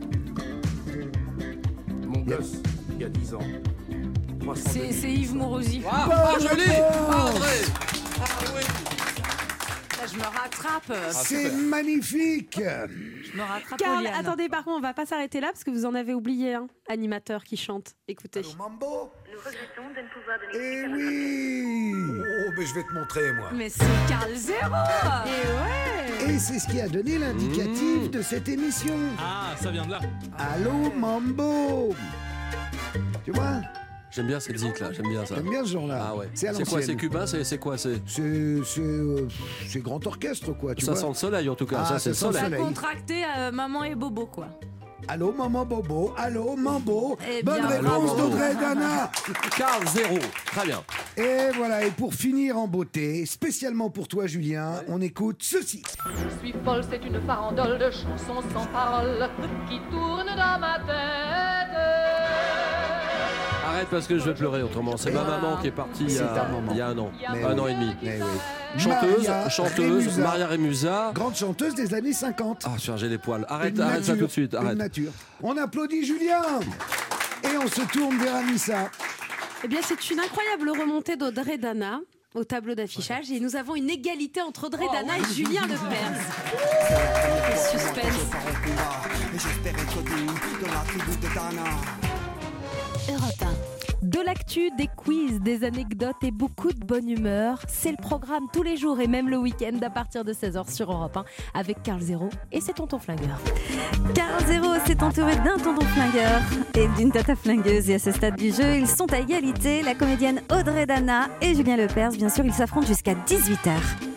Mon gosse, il y a 10 ans. C'est Yves Morosi. Ah, joli. André. Ah oui. Là, je me rattrape. C'est magnifique. Je me rattrape. Karl, attendez, par contre, on va pas s'arrêter là parce que vous en avez oublié un animateur qui chante. Écoutez. Allô, Mambo. Nous regrettons de ne pouvoir donner Eh suite à oui. Oh, mais je vais te montrer, moi. Mais c'est Karl Zéro. Et ouais. Et c'est ce qui a donné l'indicatif de cette émission. Ah, ça vient de là. Allô, Mambo. Tu vois? J'aime bien cette zik là, j'aime bien ça. J'aime bien ce genre-là. Ah ouais. C'est à C'est quoi, l'ancienne. c'est cubain, c'est quoi, C'est grand orchestre, quoi. Tu ça vois. sent le soleil en tout cas, Ah, ça c'est le ça sent le soleil. T'as contracté Maman et Bobo, quoi. Allô, maman Bobo. Allô, Mambo. Eh Bonne bien, réponse bravo. d'Audrey Dana. Karl Zéro, très bien. Et voilà, et pour finir en beauté, spécialement pour toi, Julien, on écoute ceci. Je suis folle, c'est une farandole de chansons sans paroles qui tourne dans ma tête. Arrête parce que je vais pleurer autrement. C'est ma maman qui est partie il y a un an. Un an et demi. Chanteuse, Maria Remusa. Grande chanteuse des années 50. Ah, j'ai les poils. Arrête Une ça nature, tout de suite. une Arrête. nature. On applaudit Julien. Et on se tourne vers Anissa. Eh bien, c'est une incroyable remontée d'Audrey Dana au tableau d'affichage et nous avons une égalité entre Audrey Dana et Julien Lepers. Quel suspense. Et j'espère être digne de la tribu de Dana. Europe 1. De l'actu, des quiz, des anecdotes et beaucoup de bonne humeur. C'est le programme tous les jours et même le week-end à partir de 16h sur Europe 1 avec Karl Zéro et ses tontons flingueurs. Karl Zéro s'est entouré d'un tonton flingueur et d'une tata flingueuse. Et à ce stade du jeu, ils sont à égalité. La comédienne Audrey Dana et Julien Lepers, bien sûr, ils s'affrontent jusqu'à 18h.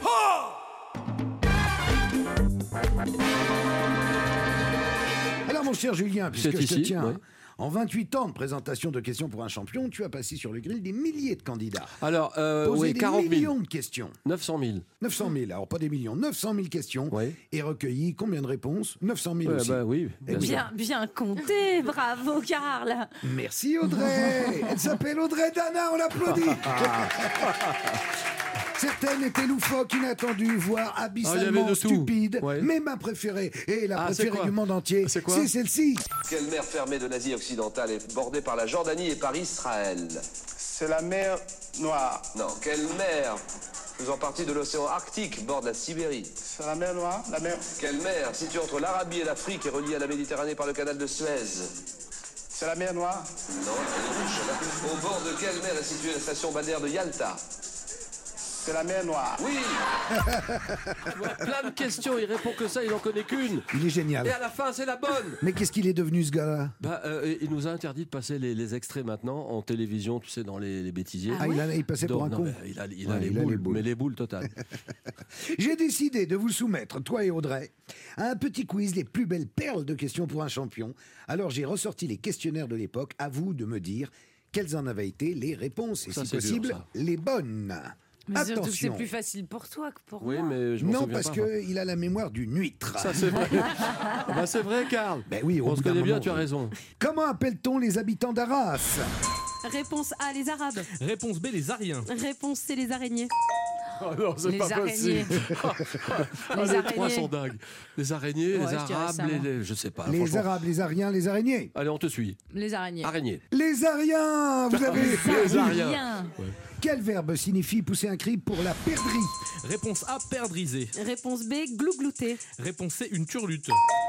Alors, mon cher Julien, puisque C'est je te ici, tiens... ouais. En 28 ans de présentation de questions pour un champion, tu as passé sur le grill des milliers de candidats. Alors, Posé oui, des 40 000. millions de questions. 900 000. 900 000, alors pas des millions, 900 000 questions. Et recueilli combien de réponses? 900 000 aussi. Bah oui, Eh oui. Bien compté, bravo Karl. Merci Audrey. Elle s'appelle Audrey Dana, on l'applaudit. Certaines étaient loufoques, inattendues, voire il y abyssalement avait de tout. stupides. Ouais. Mais ma préférée, et la Ah, c'est préférée quoi du monde entier, C'est quoi c'est celle-ci. Quelle mer fermée de l'Asie occidentale est bordée par la Jordanie et par Israël? C'est la mer Noire. Non, quelle mer faisant partie de l'océan Arctique borde la Sibérie? C'est la mer Noire, la mer... Quelle mer située entre l'Arabie et l'Afrique et reliée à la Méditerranée par le canal de Suez? C'est la mer Noire. Non, elle est rouge, là. Au bord de quelle mer est située la station balnéaire de Yalta? C'est la mer Noire. Oui. Plein de questions, il répond que ça, il n'en connaît qu'une. Il est génial. Et à la fin, c'est la bonne. Mais qu'est-ce qu'il est devenu ce gars-là? Il nous a interdit de passer les extraits maintenant en télévision, tu sais, dans les bêtisiers. Il passait pour un con. Il a les boules, mais les boules totales. J'ai décidé de vous soumettre, toi et Audrey, à un petit quiz, les plus belles perles de questions pour un champion. Alors j'ai ressorti les questionnaires de l'époque, à vous de me dire quelles en avaient été les réponses, et Ça, si c'est possible, dur, ça. les bonnes. Mais surtout que c'est Attention. plus facile pour toi que pour Oui, moi. mais je m'en Non, souviens parce pas. qu'il a la mémoire d'une huître. Ça, c'est vrai. Bah, c'est vrai, Karl. Ben oui, au On bout se d'un connaît bien, moment, tu as oui. raison. Comment appelle-t-on les habitants d'Arras? Réponse A, les Arabes. Réponse B, les Ariens. Réponse C, les araignées. Oh non, c'est Les pas araignées. possible. Les Les trois araignées. sont dingues. Les araignées, Ouais, les je dirais arabes, ça, moi. je sais pas. Les franchement. Arabes, les Ariens, les araignées. Allez, on te suit. Les araignées. Araignée. Les Ariens, vous avez... Les Ariens. Bien. Quel verbe signifie pousser un cri pour la perdrix? Réponse A, perdriser. Réponse B, glouglouter. Réponse C, une turlute.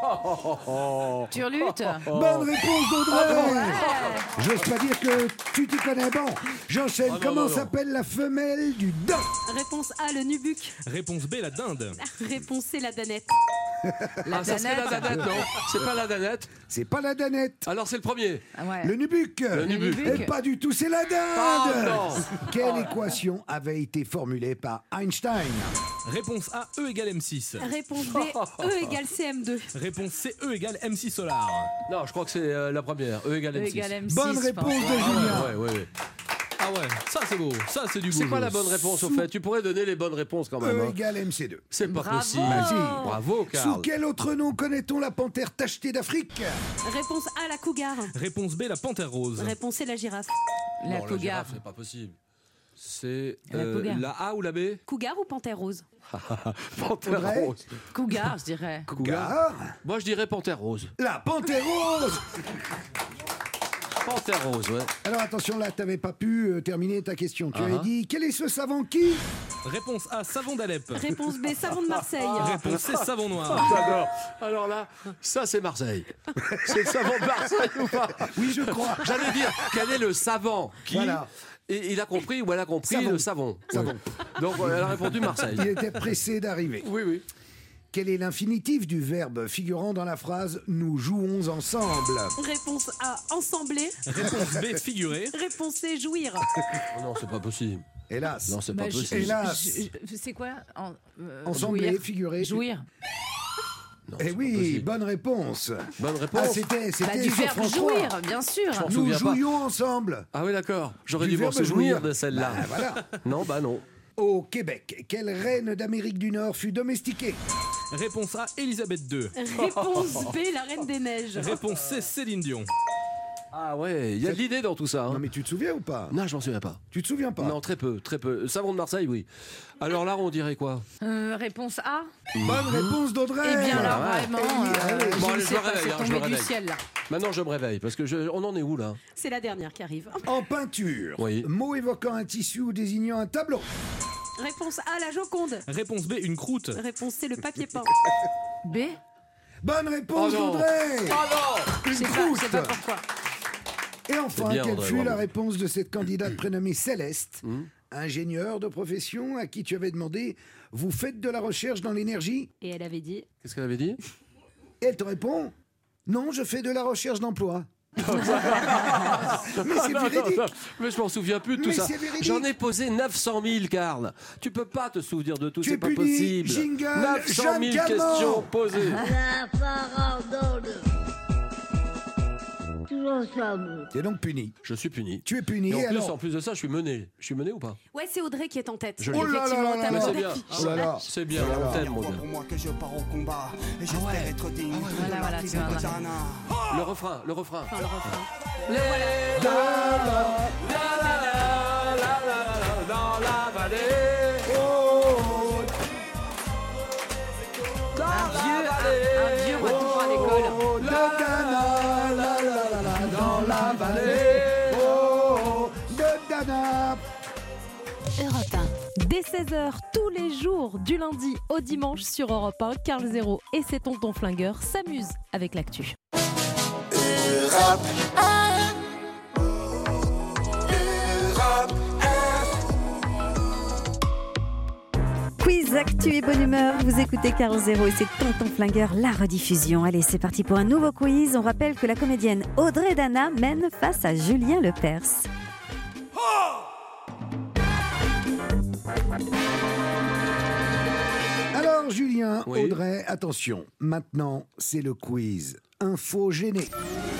Turlute. Bonne réponse d'Audrey. Ouais. J'ose pas dire que tu t'y connais. Bon, j'enchaîne. Ah non, Comment non. s'appelle la femelle du daim? Réponse A, le nubuck. Réponse B, la dinde. Réponse C, la danette. La Ça serait la danette. danette, non? C'est pas la danette. C'est pas la danette. Alors, c'est le premier. Ah ouais. Le nubuck. Le nubuck. Et pas du tout, c'est la dinde. Oh, non. Quelle équation avait été formulée par Einstein? Réponse A, E égale M6. Réponse B, E égale CM2. Réponse C, E égale M6 solar. Non, je crois que c'est la première. E égale E M6. égale M6. Bonne je réponse pense. de Julien. Ouais. Ah ouais, ça c'est beau, ça c'est du beau. C'est pas jeu. la bonne réponse au fait. Tu pourrais donner les bonnes réponses quand même. E hein. égale MC2. C'est pas Bravo. possible. Vas-y. Bravo, Sous Karl. quel autre nom connaît-on la panthère tachetée d'Afrique? Réponse A, la cougar. Réponse B, la panthère rose. Réponse C, la girafe. La Non, cougar. girafe, c'est pas possible. C'est Cougar. la A ou la B? Cougar ou panthère rose? Panthère Audrey rose. Cougar, je dirais. Cougar. Moi, je dirais panthère rose. La panthère rose. Panthère rose, ouais. Alors attention, là, t'avais pas pu terminer ta question. Tu Ah avais ah. dit, quel est ce savant qui? Réponse A, savon d'Alep. Réponse B, savon de Marseille. Réponse C, savon noir. J'adore. Alors là, ça c'est Marseille. C'est le savant de Marseille ou pas? Oui, je crois. J'allais dire, quel est le savant qui... Voilà. Et il a compris ou elle a compris Savon. le savon. Savon. Ouais. Donc elle a répondu Marseille. Il était pressé d'arriver. Oui, oui. Quel est l'infinitif du verbe figurant dans la phrase « Nous jouons ensemble » Réponse A, ensembler. Réponse B, figuré. Réponse C, jouir. Oh non, c'est pas possible. Hélas. Non, c'est pas possible. Hélas. C'est quoi Ensembler, jouir. figurer. Jouir. Non, Eh c'est pas oui, possible. bonne réponse. Bonne réponse. Ah, c'était Du verbe François. jouir, bien sûr. Je m'en Nous souviens pas. jouions ensemble. Ah oui, d'accord. J'aurais Du dû m'en verbe souvenir jouir. de celle-là. Bah, voilà. Non, bah non. Au Québec, quelle reine d'Amérique du Nord fut domestiquée? Réponse A, Elisabeth II. Réponse B, la reine des neiges. Réponse C, Céline Dion. Ah ouais, il y a de l'idée dans tout ça. Hein. Non mais tu te souviens ou pas? Non, je m'en souviens pas. Tu te souviens pas? Non, très peu, très peu. Savon de Marseille, oui. Alors là, on dirait quoi? Réponse A. Bonne réponse d'Audrey. Eh bien là, ouais. vraiment, Bon, je allez, ne je sais me pas, réveille, c'est hein, je me tombé du réveille. ciel là. Maintenant, je me réveille parce que on en est où là? C'est la dernière qui arrive. En peinture, Oui. mot évoquant un tissu ou désignant un tableau. Réponse A, la Joconde. Réponse B, une croûte. Réponse C, le papier peint. B. Bonne réponse Oh non. d'Audrey. Oh non! Je Une sais croûte. pas pourquoi. Et enfin, C'est bien, quelle Audrey, fut la bravo. réponse de cette candidate prénommée Céleste, ingénieure de profession à qui tu avais demandé « Vous faites de la recherche dans l'énergie ?» Et elle avait dit. Qu'est-ce qu'elle avait dit? Et elle te répond « Non, je fais de la recherche d'emploi. » Mais c'est Non, véridique. non, non. Mais je m'en souviens plus de tout Mais ça. c'est véridique. J'en ai posé 900 000, Karl. Tu peux pas te souvenir de tout, Tu c'est es pas puni. possible. Jingle, 900 000 Jeanne Calment. questions posées. La farandole. Tous ensemble. Tu es donc puni. Je suis puni. Tu es puni. Et en Et plus, alors en plus de ça, je suis mené. Je suis mené ou pas? Ouais, c'est Audrey qui est en tête. Je Oh là là Effectivement, là t'as Mais là c'est mon bien. affiche. Oh là là. C'est bien, Oh là là. on t'aime, mon gars. Pour moi que je pars au combat et j'espère être digne de Voilà, la voilà, tribu tu vois, de voilà. Dana. Le refrain, le refrain. Enfin, le refrain. Dans la vallée. Un vieux retour à l'école. Le Dana, la, la, la, la, dans la vallée, oh, de Dana. Europe 1. Dès 16h, tous les jours, du lundi au dimanche sur Europe 1, Carl Zéro et ses tontons flingueurs s'amusent avec l'actu. Europe 1. Quiz, actu et bonne humeur, vous écoutez Carl Zéro et ses tontons flingueurs, la rediffusion. Allez, c'est parti pour un nouveau quiz. On rappelle que la comédienne Audrey Dana mène face à Julien Lepers. Alors Julien, Oui. Audrey, attention. Maintenant, c'est le quiz Info Gêné.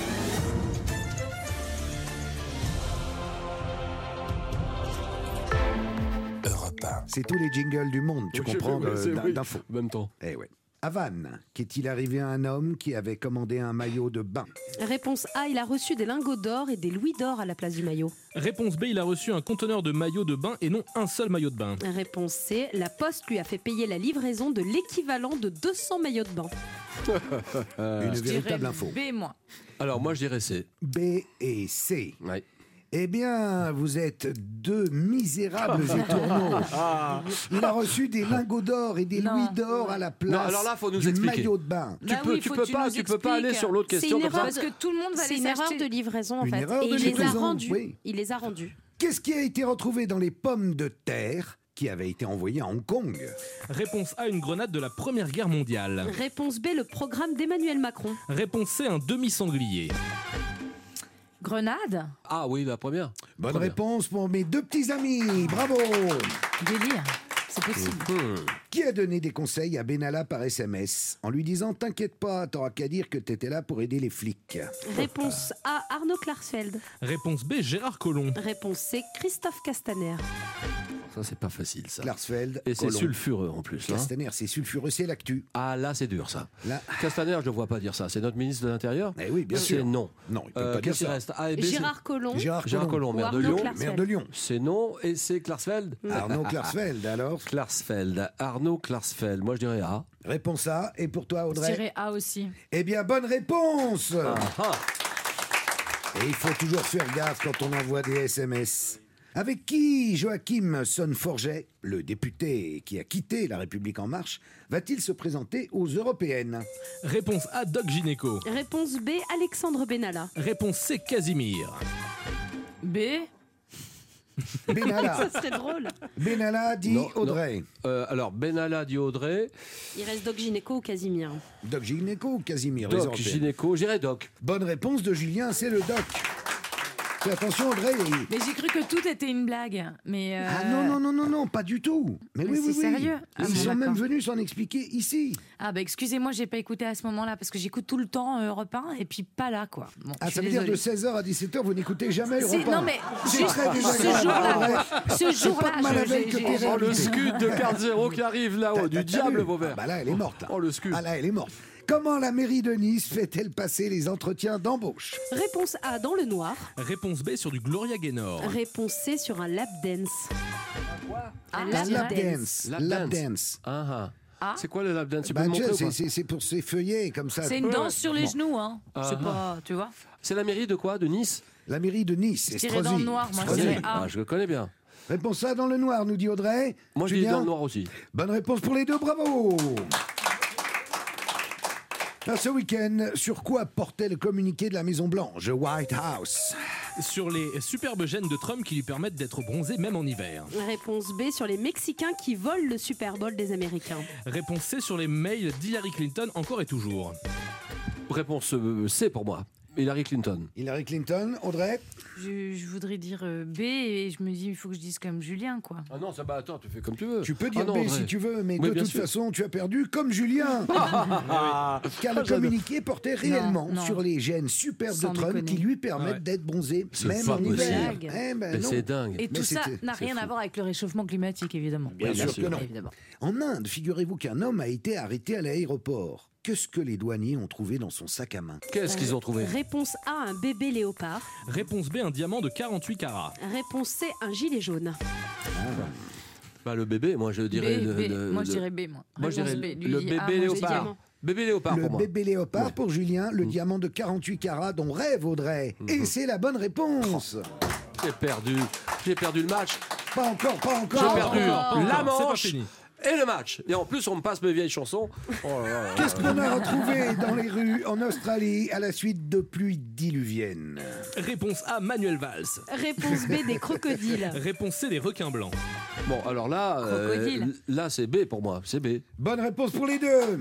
C'est tous les jingles du monde, tu Oui, comprends, oui, c'est- oui. d'infos. En même temps. Eh ouais. À Vannes, qu'est-il arrivé à un homme qui avait commandé un maillot de bain? Réponse A, il a reçu des lingots d'or et des louis d'or à la place du maillot. Réponse B, il a reçu un conteneur de maillots de bain et non un seul maillot de bain. Réponse C, la Poste lui a fait payer la livraison de l'équivalent de 200 maillots de bain. Une véritable info. B, moi. Alors, moi, je dirais C. B et C. Ouais. Eh bien, vous êtes deux misérables étourneaux. Il a reçu des lingots d'or et des Non. louis d'or à la place Non, alors là, faut nous du expliquer. maillot de bain. Bah oui, faut que tu nous tu peux pas aller expliques. sur l'autre C'est question une comme ça. erreur Parce que tout le monde va C'est les une erreur acheter. de livraison en Une fait. erreur Et de il les a livraison, rendus. oui. Il les a rendus. Qu'est-ce qui a été retrouvé dans les pommes de terre qui avaient été envoyées à Hong Kong? Réponse A, une grenade de la Première Guerre mondiale. Réponse B, le programme d'Emmanuel Macron. Réponse C, un demi-sanglier. Grenade. Ah oui, la première. Bonne Première. réponse pour mes deux petits amis. Bravo. Délire. C'est possible. Qui a donné des conseils à Benalla par SMS en lui disant « T'inquiète pas, t'auras qu'à dire que t'étais là pour aider les flics ». Réponse A, Arnaud Klarsfeld. Réponse B, Gérard Collomb. Réponse C, Christophe Castaner. Ça, c'est pas facile, ça. Klarsfeld, Et c'est Collomb. sulfureux, en plus. Castaner, c'est sulfureux, c'est l'actu. Ah, là, c'est dur, ça. Là. Castaner, je ne le vois pas dire ça. C'est notre ministre de l'Intérieur. Eh oui, bien sûr. C'est non. Non, il peut pas dire qu'est-ce qu'il ça. reste A et B, Gérard Collomb. Gérard Collomb, maire de Arnaud Lyon. Klarsfeld. Maire de Lyon. C'est non. Et c'est Klarsfeld. Arnaud Klarsfeld, alors. Klarsfeld. Arnaud Klarsfeld. Moi, je dirais A. Réponse A. Et pour toi, Je Audrey? dirais A aussi. Eh bien, bonne réponse. Ah. Et il faut toujours faire gaffe quand on envoie des SMS. Avec qui Joachim Son-Forget, le député qui a quitté La République En Marche, va-t-il se présenter aux européennes? Réponse A, Doc Gynéco. Réponse B, Alexandre Benalla. Réponse C, Casimir. B. Benalla. Ça serait drôle. Benalla dit Non, Audrey. Alors, Benalla dit Audrey. Il reste Doc Gynéco ou Casimir. Doc Gynéco ou Casimir? les Doc européennes. Gynéco. J'irais Doc. Bonne réponse de Julien, c'est le Doc. Fais attention, Audrey. Mais j'ai cru que tout était une blague. Mais Ah non, pas du tout. Mais oui, c'est oui, oui. sérieux. Ah Ils bon, sont même d'accord. venus s'en expliquer ici. Ah bah excusez-moi, j'ai pas écouté à ce moment-là parce que j'écoute tout le temps Europe 1 et puis pas là quoi. Bon, Ah, je suis ça veut dire de désolée. 16h à 17h, vous n'écoutez jamais Si, Europe 1. non mais C'est juste très ce désagréable, jour-là, Audrey. ce C'est pas de mal à jour-là, veille que t'es Oh, le réinvité. scud de Carte Zéro qui arrive là-haut. Du T'as diable, vu Vauvert. Ah bah là, elle est morte. Là. Oh, le scud. Ah là, elle est morte. Comment la mairie de Nice fait-elle passer les entretiens d'embauche? Réponse A, dans le noir. Réponse B, sur du Gloria Gaynor. Réponse C, sur un lap dance. Ah, La je lap dirais- dance. Lap Lap dance. dance. Ah, ah. Ah. C'est quoi le lap dance? Tu peux Bah, me tu montrer sais, ou pas c'est pour ces feuillets comme ça. C'est une danse sur les Bon. genoux, hein. Ah. C'est pas, tu vois. C'est la mairie de quoi? De Nice? La mairie de Nice. Je dirais dans le noir, moi, je dirais A. Ah, je le connais bien. Réponse A dans le noir, nous dit Audrey. Moi, je dis Julien dans le noir aussi. Bonne réponse pour les deux, bravo. Ce week-end, sur quoi portait le communiqué de la Maison-Blanche, White House? Sur les superbes gènes de Trump qui lui permettent d'être bronzé même en hiver. Réponse B, sur les Mexicains qui volent le Super Bowl des Américains. Réponse C, sur les mails d'Hillary Clinton encore et toujours. Réponse C pour moi. Hillary Clinton. Hillary Clinton, Audrey? Je voudrais dire B et je me dis il faut que je dise comme Julien quoi. Ah non, ça va, attends, tu fais comme tu veux. Tu peux dire Ah non, B Audrey. si tu veux, mais Oui, de bien toute sûr. façon, tu as perdu comme Julien. Car le communiqué portait réellement non. sur les gènes superbes Sans de Trump déconner. qui lui permettent Ouais. d'être bronzé, C'est même pas en hiver. possible. Eh ben Mais non. c'est dingue. Et tout Mais ça c'était- n'a rien fou. à voir avec le réchauffement climatique évidemment. Bien sûr que non. Évidemment. En Inde, figurez-vous qu'un homme a été arrêté à l'aéroport. Qu'est-ce que les douaniers ont trouvé dans son sac à main? Qu'est-ce qu'ils ont trouvé? Réponse A, un bébé léopard. Réponse B, un diamant de 48 carats. Réponse C, un gilet jaune. Bah, le bébé, moi je dirais. B. Moi je dirait B moi. Moi je Réponse dirais B. le Lui, bébé A, moi, je dis léopard. diamant. Bébé léopard Le pour moi. bébé léopard Ouais. pour Julien, le diamant de 48 carats dont rêve Audrey. Et c'est la bonne réponse. J'ai perdu. J'ai perdu le match. Pas encore, pas encore. J'ai perdu pas encore, la c'est pas manche fini. et le match. Et en plus, on me passe mes vieilles chansons. Oh là là là Qu'est-ce là. qu'on a retrouvé dans les rues en Australie à la suite de pluies diluviennes? Réponse A, Manuel Valls. Réponse B, des crocodiles. Réponse C, des requins blancs. Bon, alors là, Crocodile. là c'est B pour moi. C'est B. Bonne réponse pour les deux.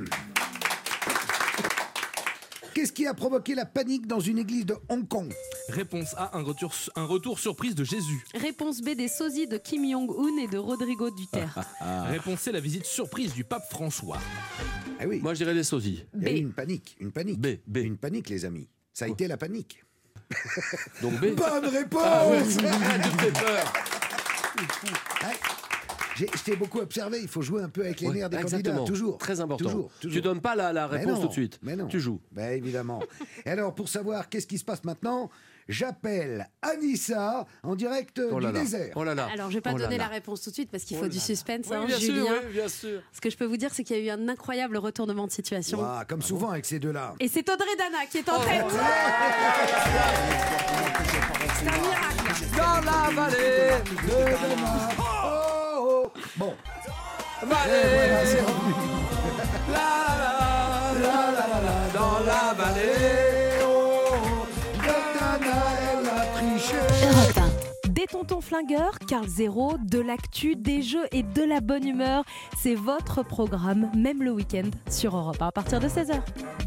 Qu'est-ce qui a provoqué la panique dans une église de Hong Kong? Réponse A, un retour surprise de Jésus. Réponse B, des sosies de Kim Jong-un et de Rodrigo Duterte. Réponse C, la visite surprise du pape François. Ah oui, Moi, je dirais les sosies. il y a eu une panique, une panique. B, B. Une panique, les amis. Ça a été la panique. Donc B. Bonne réponse. Tu me fais peur. Ouais. Je t'ai beaucoup observé, il faut jouer un peu avec les Ouais, nerfs des exactement. candidats, toujours. Très important. Toujours, Tu toujours. donnes pas la Mais réponse non, tout de suite. Mais non. Tu joues. Ben évidemment. Et alors, pour savoir qu'est-ce qui se passe maintenant, j'appelle Anissa en direct Oh là du là. désert. Oh là là. Alors, je vais pas Oh là donner là. la réponse tout de suite parce qu'il Oh faut là du là. suspense, Oui, hein, bien sûr, Julien. oui, bien sûr. Ce que je peux vous dire, c'est qu'il y a eu un incroyable retournement de situation. Ouah, comme souvent avec ces deux-là. Et c'est Audrey Dana qui est en tête. C'est un miracle. Dans la vallée Oh, oh. Bon. Vallée C'est revenu. dans la vallée. Dana, elle a triché. Europe 1. Des tontons flingueurs, Carl Zéro, de l'actu, des jeux et de la bonne humeur. C'est votre programme, même le week-end, sur Europe 1 à partir de 16h.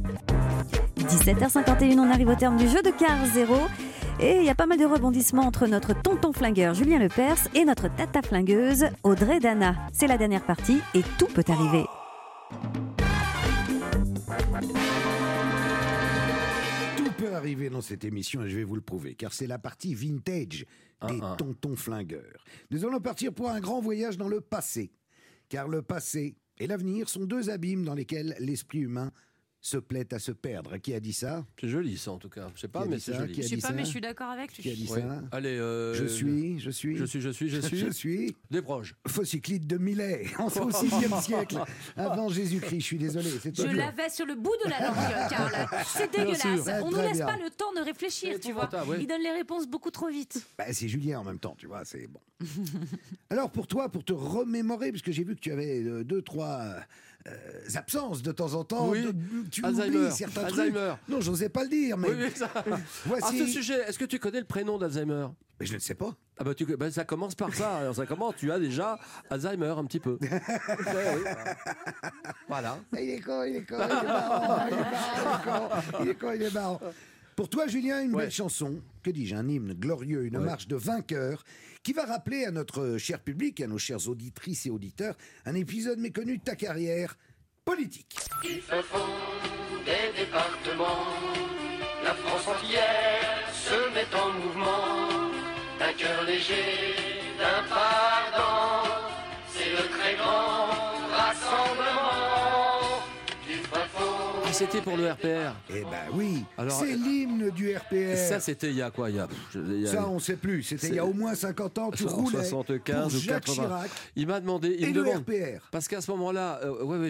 17h51, on arrive au terme du jeu de Carl Zéro. Et il y a pas mal de rebondissements entre notre tonton flingueur Julien Lepers et notre tata flingueuse Audrey Dana. C'est la dernière partie et tout peut arriver. Tout peut arriver dans cette émission et je vais vous le prouver, car c'est la partie vintage des tontons flingueurs. Nous allons partir pour un grand voyage dans le passé, car le passé et l'avenir sont deux abîmes dans lesquels l'esprit humain se plaît à se perdre. Qui a dit ça? C'est joli ça en tout cas. Je sais pas, mais c'est joli. Je sais pas, mais je suis d'accord avec lui. Qui a dit ça? Allez, Je suis. Je suis. Desproges. Faucyclide de Millet, au 6e siècle, avant Jésus-Christ. Je suis désolé. Je l'avais sur le bout de la langue, Karl. C'est dégueulasse. On ne laisse pas le temps de réfléchir, tu vois. Il donne les réponses beaucoup trop vite. Bah, c'est Julien en même temps, tu vois, c'est bon. Alors pour toi, pour te remémorer, parce que j'ai vu que tu avais 2-3 absences de temps en temps. Oui. Tu Alzheimer. oublies certains trucs. Non, j'osais pas le dire, mais... Oui, ça... Voici... À ce sujet, est-ce que tu connais le prénom d'Alzheimer? Mais je ne sais pas. Ah bah, ça commence par ça. Alors ça commence, tu as déjà Alzheimer un petit peu. Voilà. Il est con, il est marrant. Pour toi, Julien, une belle chanson, que dis-je, un hymne glorieux, une marche de vainqueur, qui va rappeler à notre cher public, à nos chères auditrices et auditeurs, un épisode méconnu de ta carrière politique. Il se faut des départements, la France entière se met en mouvement, d'un cœur léger, d'un pas ardent, c'est le très grand rassemblement du fin fond. Ah, c'était pour le RPR. Eh ben oui, alors, c'est l'hymne du RPR. Ça, c'était il y a quoi? Ça, on ne sait plus. C'était il y a au moins 50 ans. Tu roulais 75 pour ou Jacques 80. Chirac. Il m'a demandé. Et le RPR. Parce qu'à ce moment-là,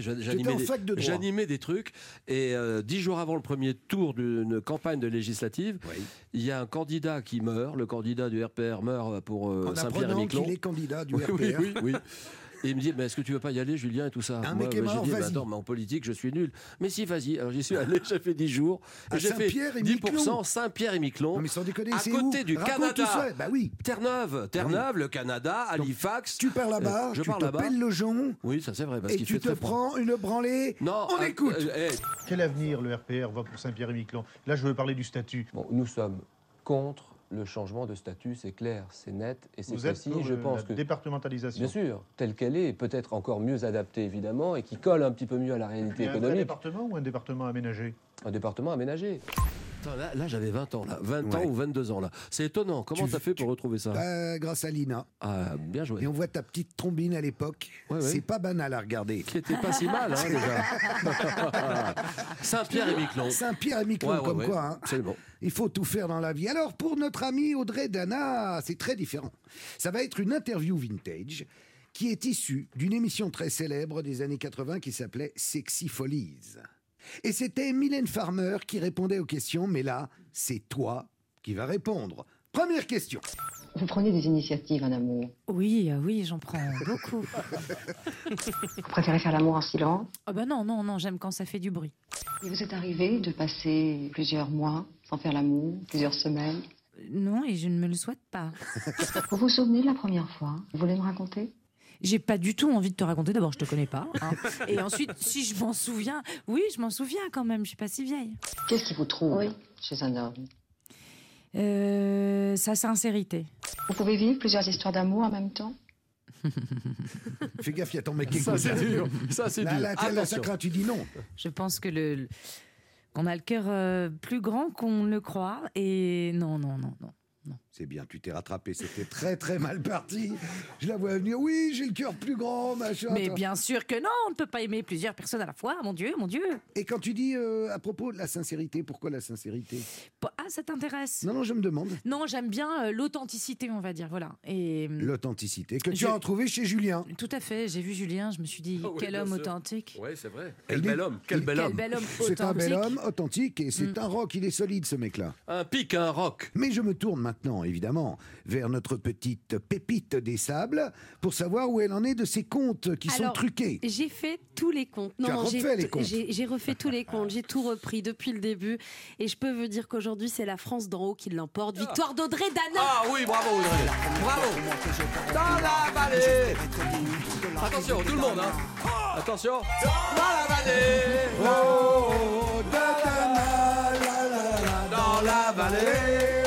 j'animais des trucs. Et 10 jours avant le premier tour d'une campagne de législative, il y a un candidat qui meurt. Le candidat du RPR meurt pour Saint-Pierre-et-Miquelon. Il est candidat du RPR. Oui. Et il me dit, mais est-ce que tu veux pas y aller, Julien, et tout ça? Un mec est mort, j'ai dit, vas-y. attends, mais en politique, je suis nul. Mais si, vas-y. Alors j'y suis allé, j'ai fait 10 jours. J'ai fait 10% Saint-Pierre-et-Miquelon. Non, mais sans déconner, à c'est côté où? du Raconte Canada. tout ça. Bah oui. Terre-Neuve, le Canada, Halifax. Tu pars là-bas, tu te pelles le jonc. Oui, ça c'est vrai. Parce et qu'il tu fait te très froid. prends une branlée. Non, on écoute. Quel avenir le RPR voit pour Saint-Pierre-et-Miquelon? Là, je veux parler du statut. Bon, nous sommes contre le changement de statut, c'est clair, c'est net et c'est Vous êtes précis. pour Je pense la départementalisation? Bien sûr, telle qu'elle est, peut-être encore mieux adaptée évidemment et qui colle un petit peu mieux à la réalité Un vrai économique. département ou un département aménagé? Un département aménagé. Attends, là j'avais 20 ans, là. 20 ans ou 22 ans, là. C'est étonnant. Comment t'as fait pour retrouver ça? Grâce à Lina. Ah, bien joué. Et on voit ta petite trombine à l'époque. C'est pas banal à regarder. Qui était pas si mal, hein, déjà. Saint-Pierre-et-Miquelon. Saint-Pierre-et-Miquelon, comme quoi. Hein. C'est bon. Il faut tout faire dans la vie. Alors, pour notre amie Audrey Dana, c'est très différent. Ça va être une interview vintage qui est issue d'une émission très célèbre des années 80 qui s'appelait Sexy Follies. Et c'était Mylène Farmer qui répondait aux questions, mais là, c'est toi qui vas répondre. Première question. Vous prenez des initiatives en amour? Oui, j'en prends beaucoup. Vous préférez faire l'amour en silence? Ah bah non, j'aime quand ça fait du bruit. Il vous est arrivé de passer plusieurs mois sans faire l'amour, plusieurs semaines? Non, et je ne me le souhaite pas. Vous vous souvenez de la première fois? Vous voulez me raconter? J'ai pas du tout envie de te raconter. D'abord, je te connais pas. Hein. Et ensuite, si je m'en souviens, oui, je m'en souviens quand même. Je suis pas si vieille. Qu'est-ce qui vous trouve chez un homme? Sa sincérité. Vous pouvez vivre plusieurs histoires d'amour en même temps? Fais gaffe, il y a ton mec qui Ça, écoute. c'est dur. Ça, c'est dur. Là, ça craint, tu dis non. Je pense que qu'on a le cœur plus grand qu'on ne le croit. Et non. C'est bien, tu t'es rattrapé. C'était très très mal parti. Je la vois venir. Oui, j'ai le cœur plus grand, machin. Mais bien sûr que non, on ne peut pas aimer plusieurs personnes à la fois. Mon Dieu. Et quand tu dis à propos de la sincérité, pourquoi la sincérité? Ah, ça t'intéresse? Non, je me demande. Non, j'aime bien l'authenticité, on va dire. Voilà. Et l'authenticité que tu as retrouvée chez Julien. Tout à fait. J'ai vu Julien, je me suis dit quel homme authentique. Oui, c'est vrai. Quel bel homme. Quel bel homme. C'est un bel homme authentique et c'est un rock. Il est solide, ce mec-là. Un pic, un rock. Mais je me tourne maintenant, évidemment, vers notre petite pépite des sables pour savoir où elle en est de ses comptes qui sont truqués. J'ai fait tous les comptes. Tu as refait les comptes. J'ai refait tous les comptes. J'ai tout repris depuis le début. Et je peux vous dire qu'aujourd'hui, c'est la France d'en haut qui l'emporte. Victoire d'Audrey Dana. Ah oui, bravo Audrey. Bravo. Dans la vallée. Attention, tout le monde, hein. Attention. Dans la vallée. Oh, Dana, dans la vallée.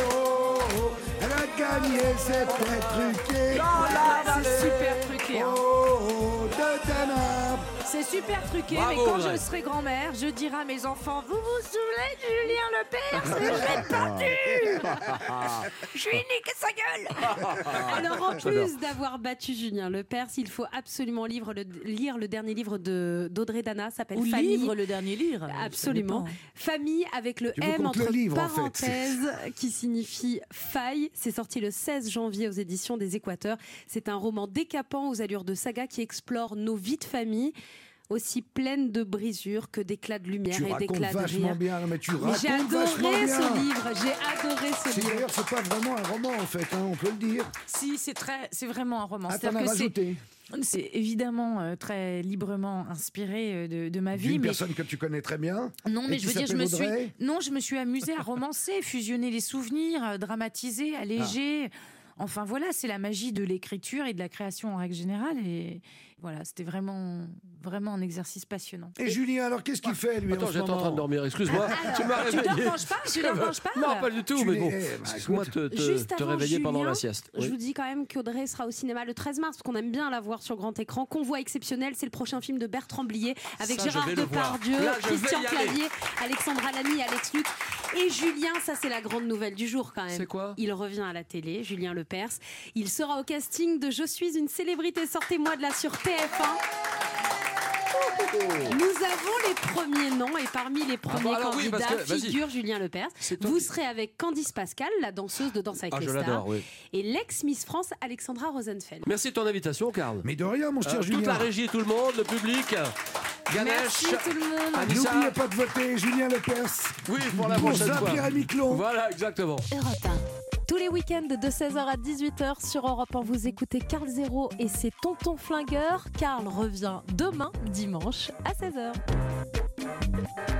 C'est très truqué. C'est super truqué. Hein. Oh, Dana, C'est super truqué, Bravo, mais quand Audrey. je serai grand-mère, je dirai à mes enfants, vous vous souvenez de Julien Lepers? Je l'ai battu. Je lui ai niqué sa gueule. Alors en plus d'avoir battu Julien Lepers, il faut absolument lire le dernier livre d'Audrey Dana, s'appelle Ou Famille. livre le dernier livre. Absolument. Famille avec le Tu veux M qu'on te le entre livre, en fait. parenthèses qui signifie faille. C'est sorti le 16 janvier aux éditions des Équateurs. C'est un roman décapant aux allures de saga qui explore nos vies de famille, aussi pleines de brisures que d'éclats de lumière Tu et racontes d'éclats de vachement rire. bien, mais tu Mais j'ai racontes vachement adoré bien. ce livre, j'ai adoré ce livre. D'ailleurs, c'est pas vraiment un roman en fait, hein, on peut le dire. Si, c'est vraiment un roman. Ah, t'en C'est-à-dire as que rajouté. c'est évidemment très librement inspiré de ma vie. D'une mais... personne que tu connais très bien. Non, mais et je qui veux dire, s'appelle Audrey. je me suis amusée à romancer, fusionner les souvenirs, dramatiser, alléger. Enfin voilà, c'est la magie de l'écriture et de la création en règle générale. Et voilà, c'était vraiment un exercice passionnant. Et Julien, alors qu'est-ce qu'il fait lui Attends, en ce j'étais en train de moment dormir, excuse-moi. Tu m'as Tu réveillé. dors pas Non, pas du tout, Tu mais l'es- bon. bah, Excuse-moi écoute. Juste te avant réveiller pendant Julien, la sieste. Je Oui. vous dis quand même qu'Audrey sera au cinéma le 13 mars, parce qu'on aime bien la voir sur grand écran. Convoi exceptionnel, c'est le prochain film de Bertrand Blier avec Ça, je Gérard vais le voir. Depardieu, Là, je vais Christian y aller. Clavier, Alexandra Lamy, Alex Luc et Julien. Ça, c'est la grande nouvelle du jour quand même. C'est quoi ? Il revient à la télé, Julien Lepers. Il sera au casting de Je suis une célébrité, sortez-moi de là sur TF1. Nous avons les premiers noms et parmi les premiers bon, alors oui, candidats parce que- vas-y. figure Julien Lepers. C'est toi Vous qui- serez avec Candice Pascal, la danseuse de Danse avec Ah, les je stars, l'adore, oui. et l'ex-Miss France Alexandra Rosenfeld. Merci de ton invitation, Karl. Mais de rien, mon cher Julien. Toute la régie, tout le monde, le public. Ganesh. Merci tout le monde. Anissa. N'oubliez pas de voter Julien Lepers. Oui, pour la Pour prochaine fois. Saint-Pierre et Miquelon. Voilà, exactement. Europe 1. Tous les week-ends de 16h à 18h sur Europe 1, vous écoutez Karl Zéro et ses Tontons Flingueurs. Karl revient demain, dimanche, à 16h.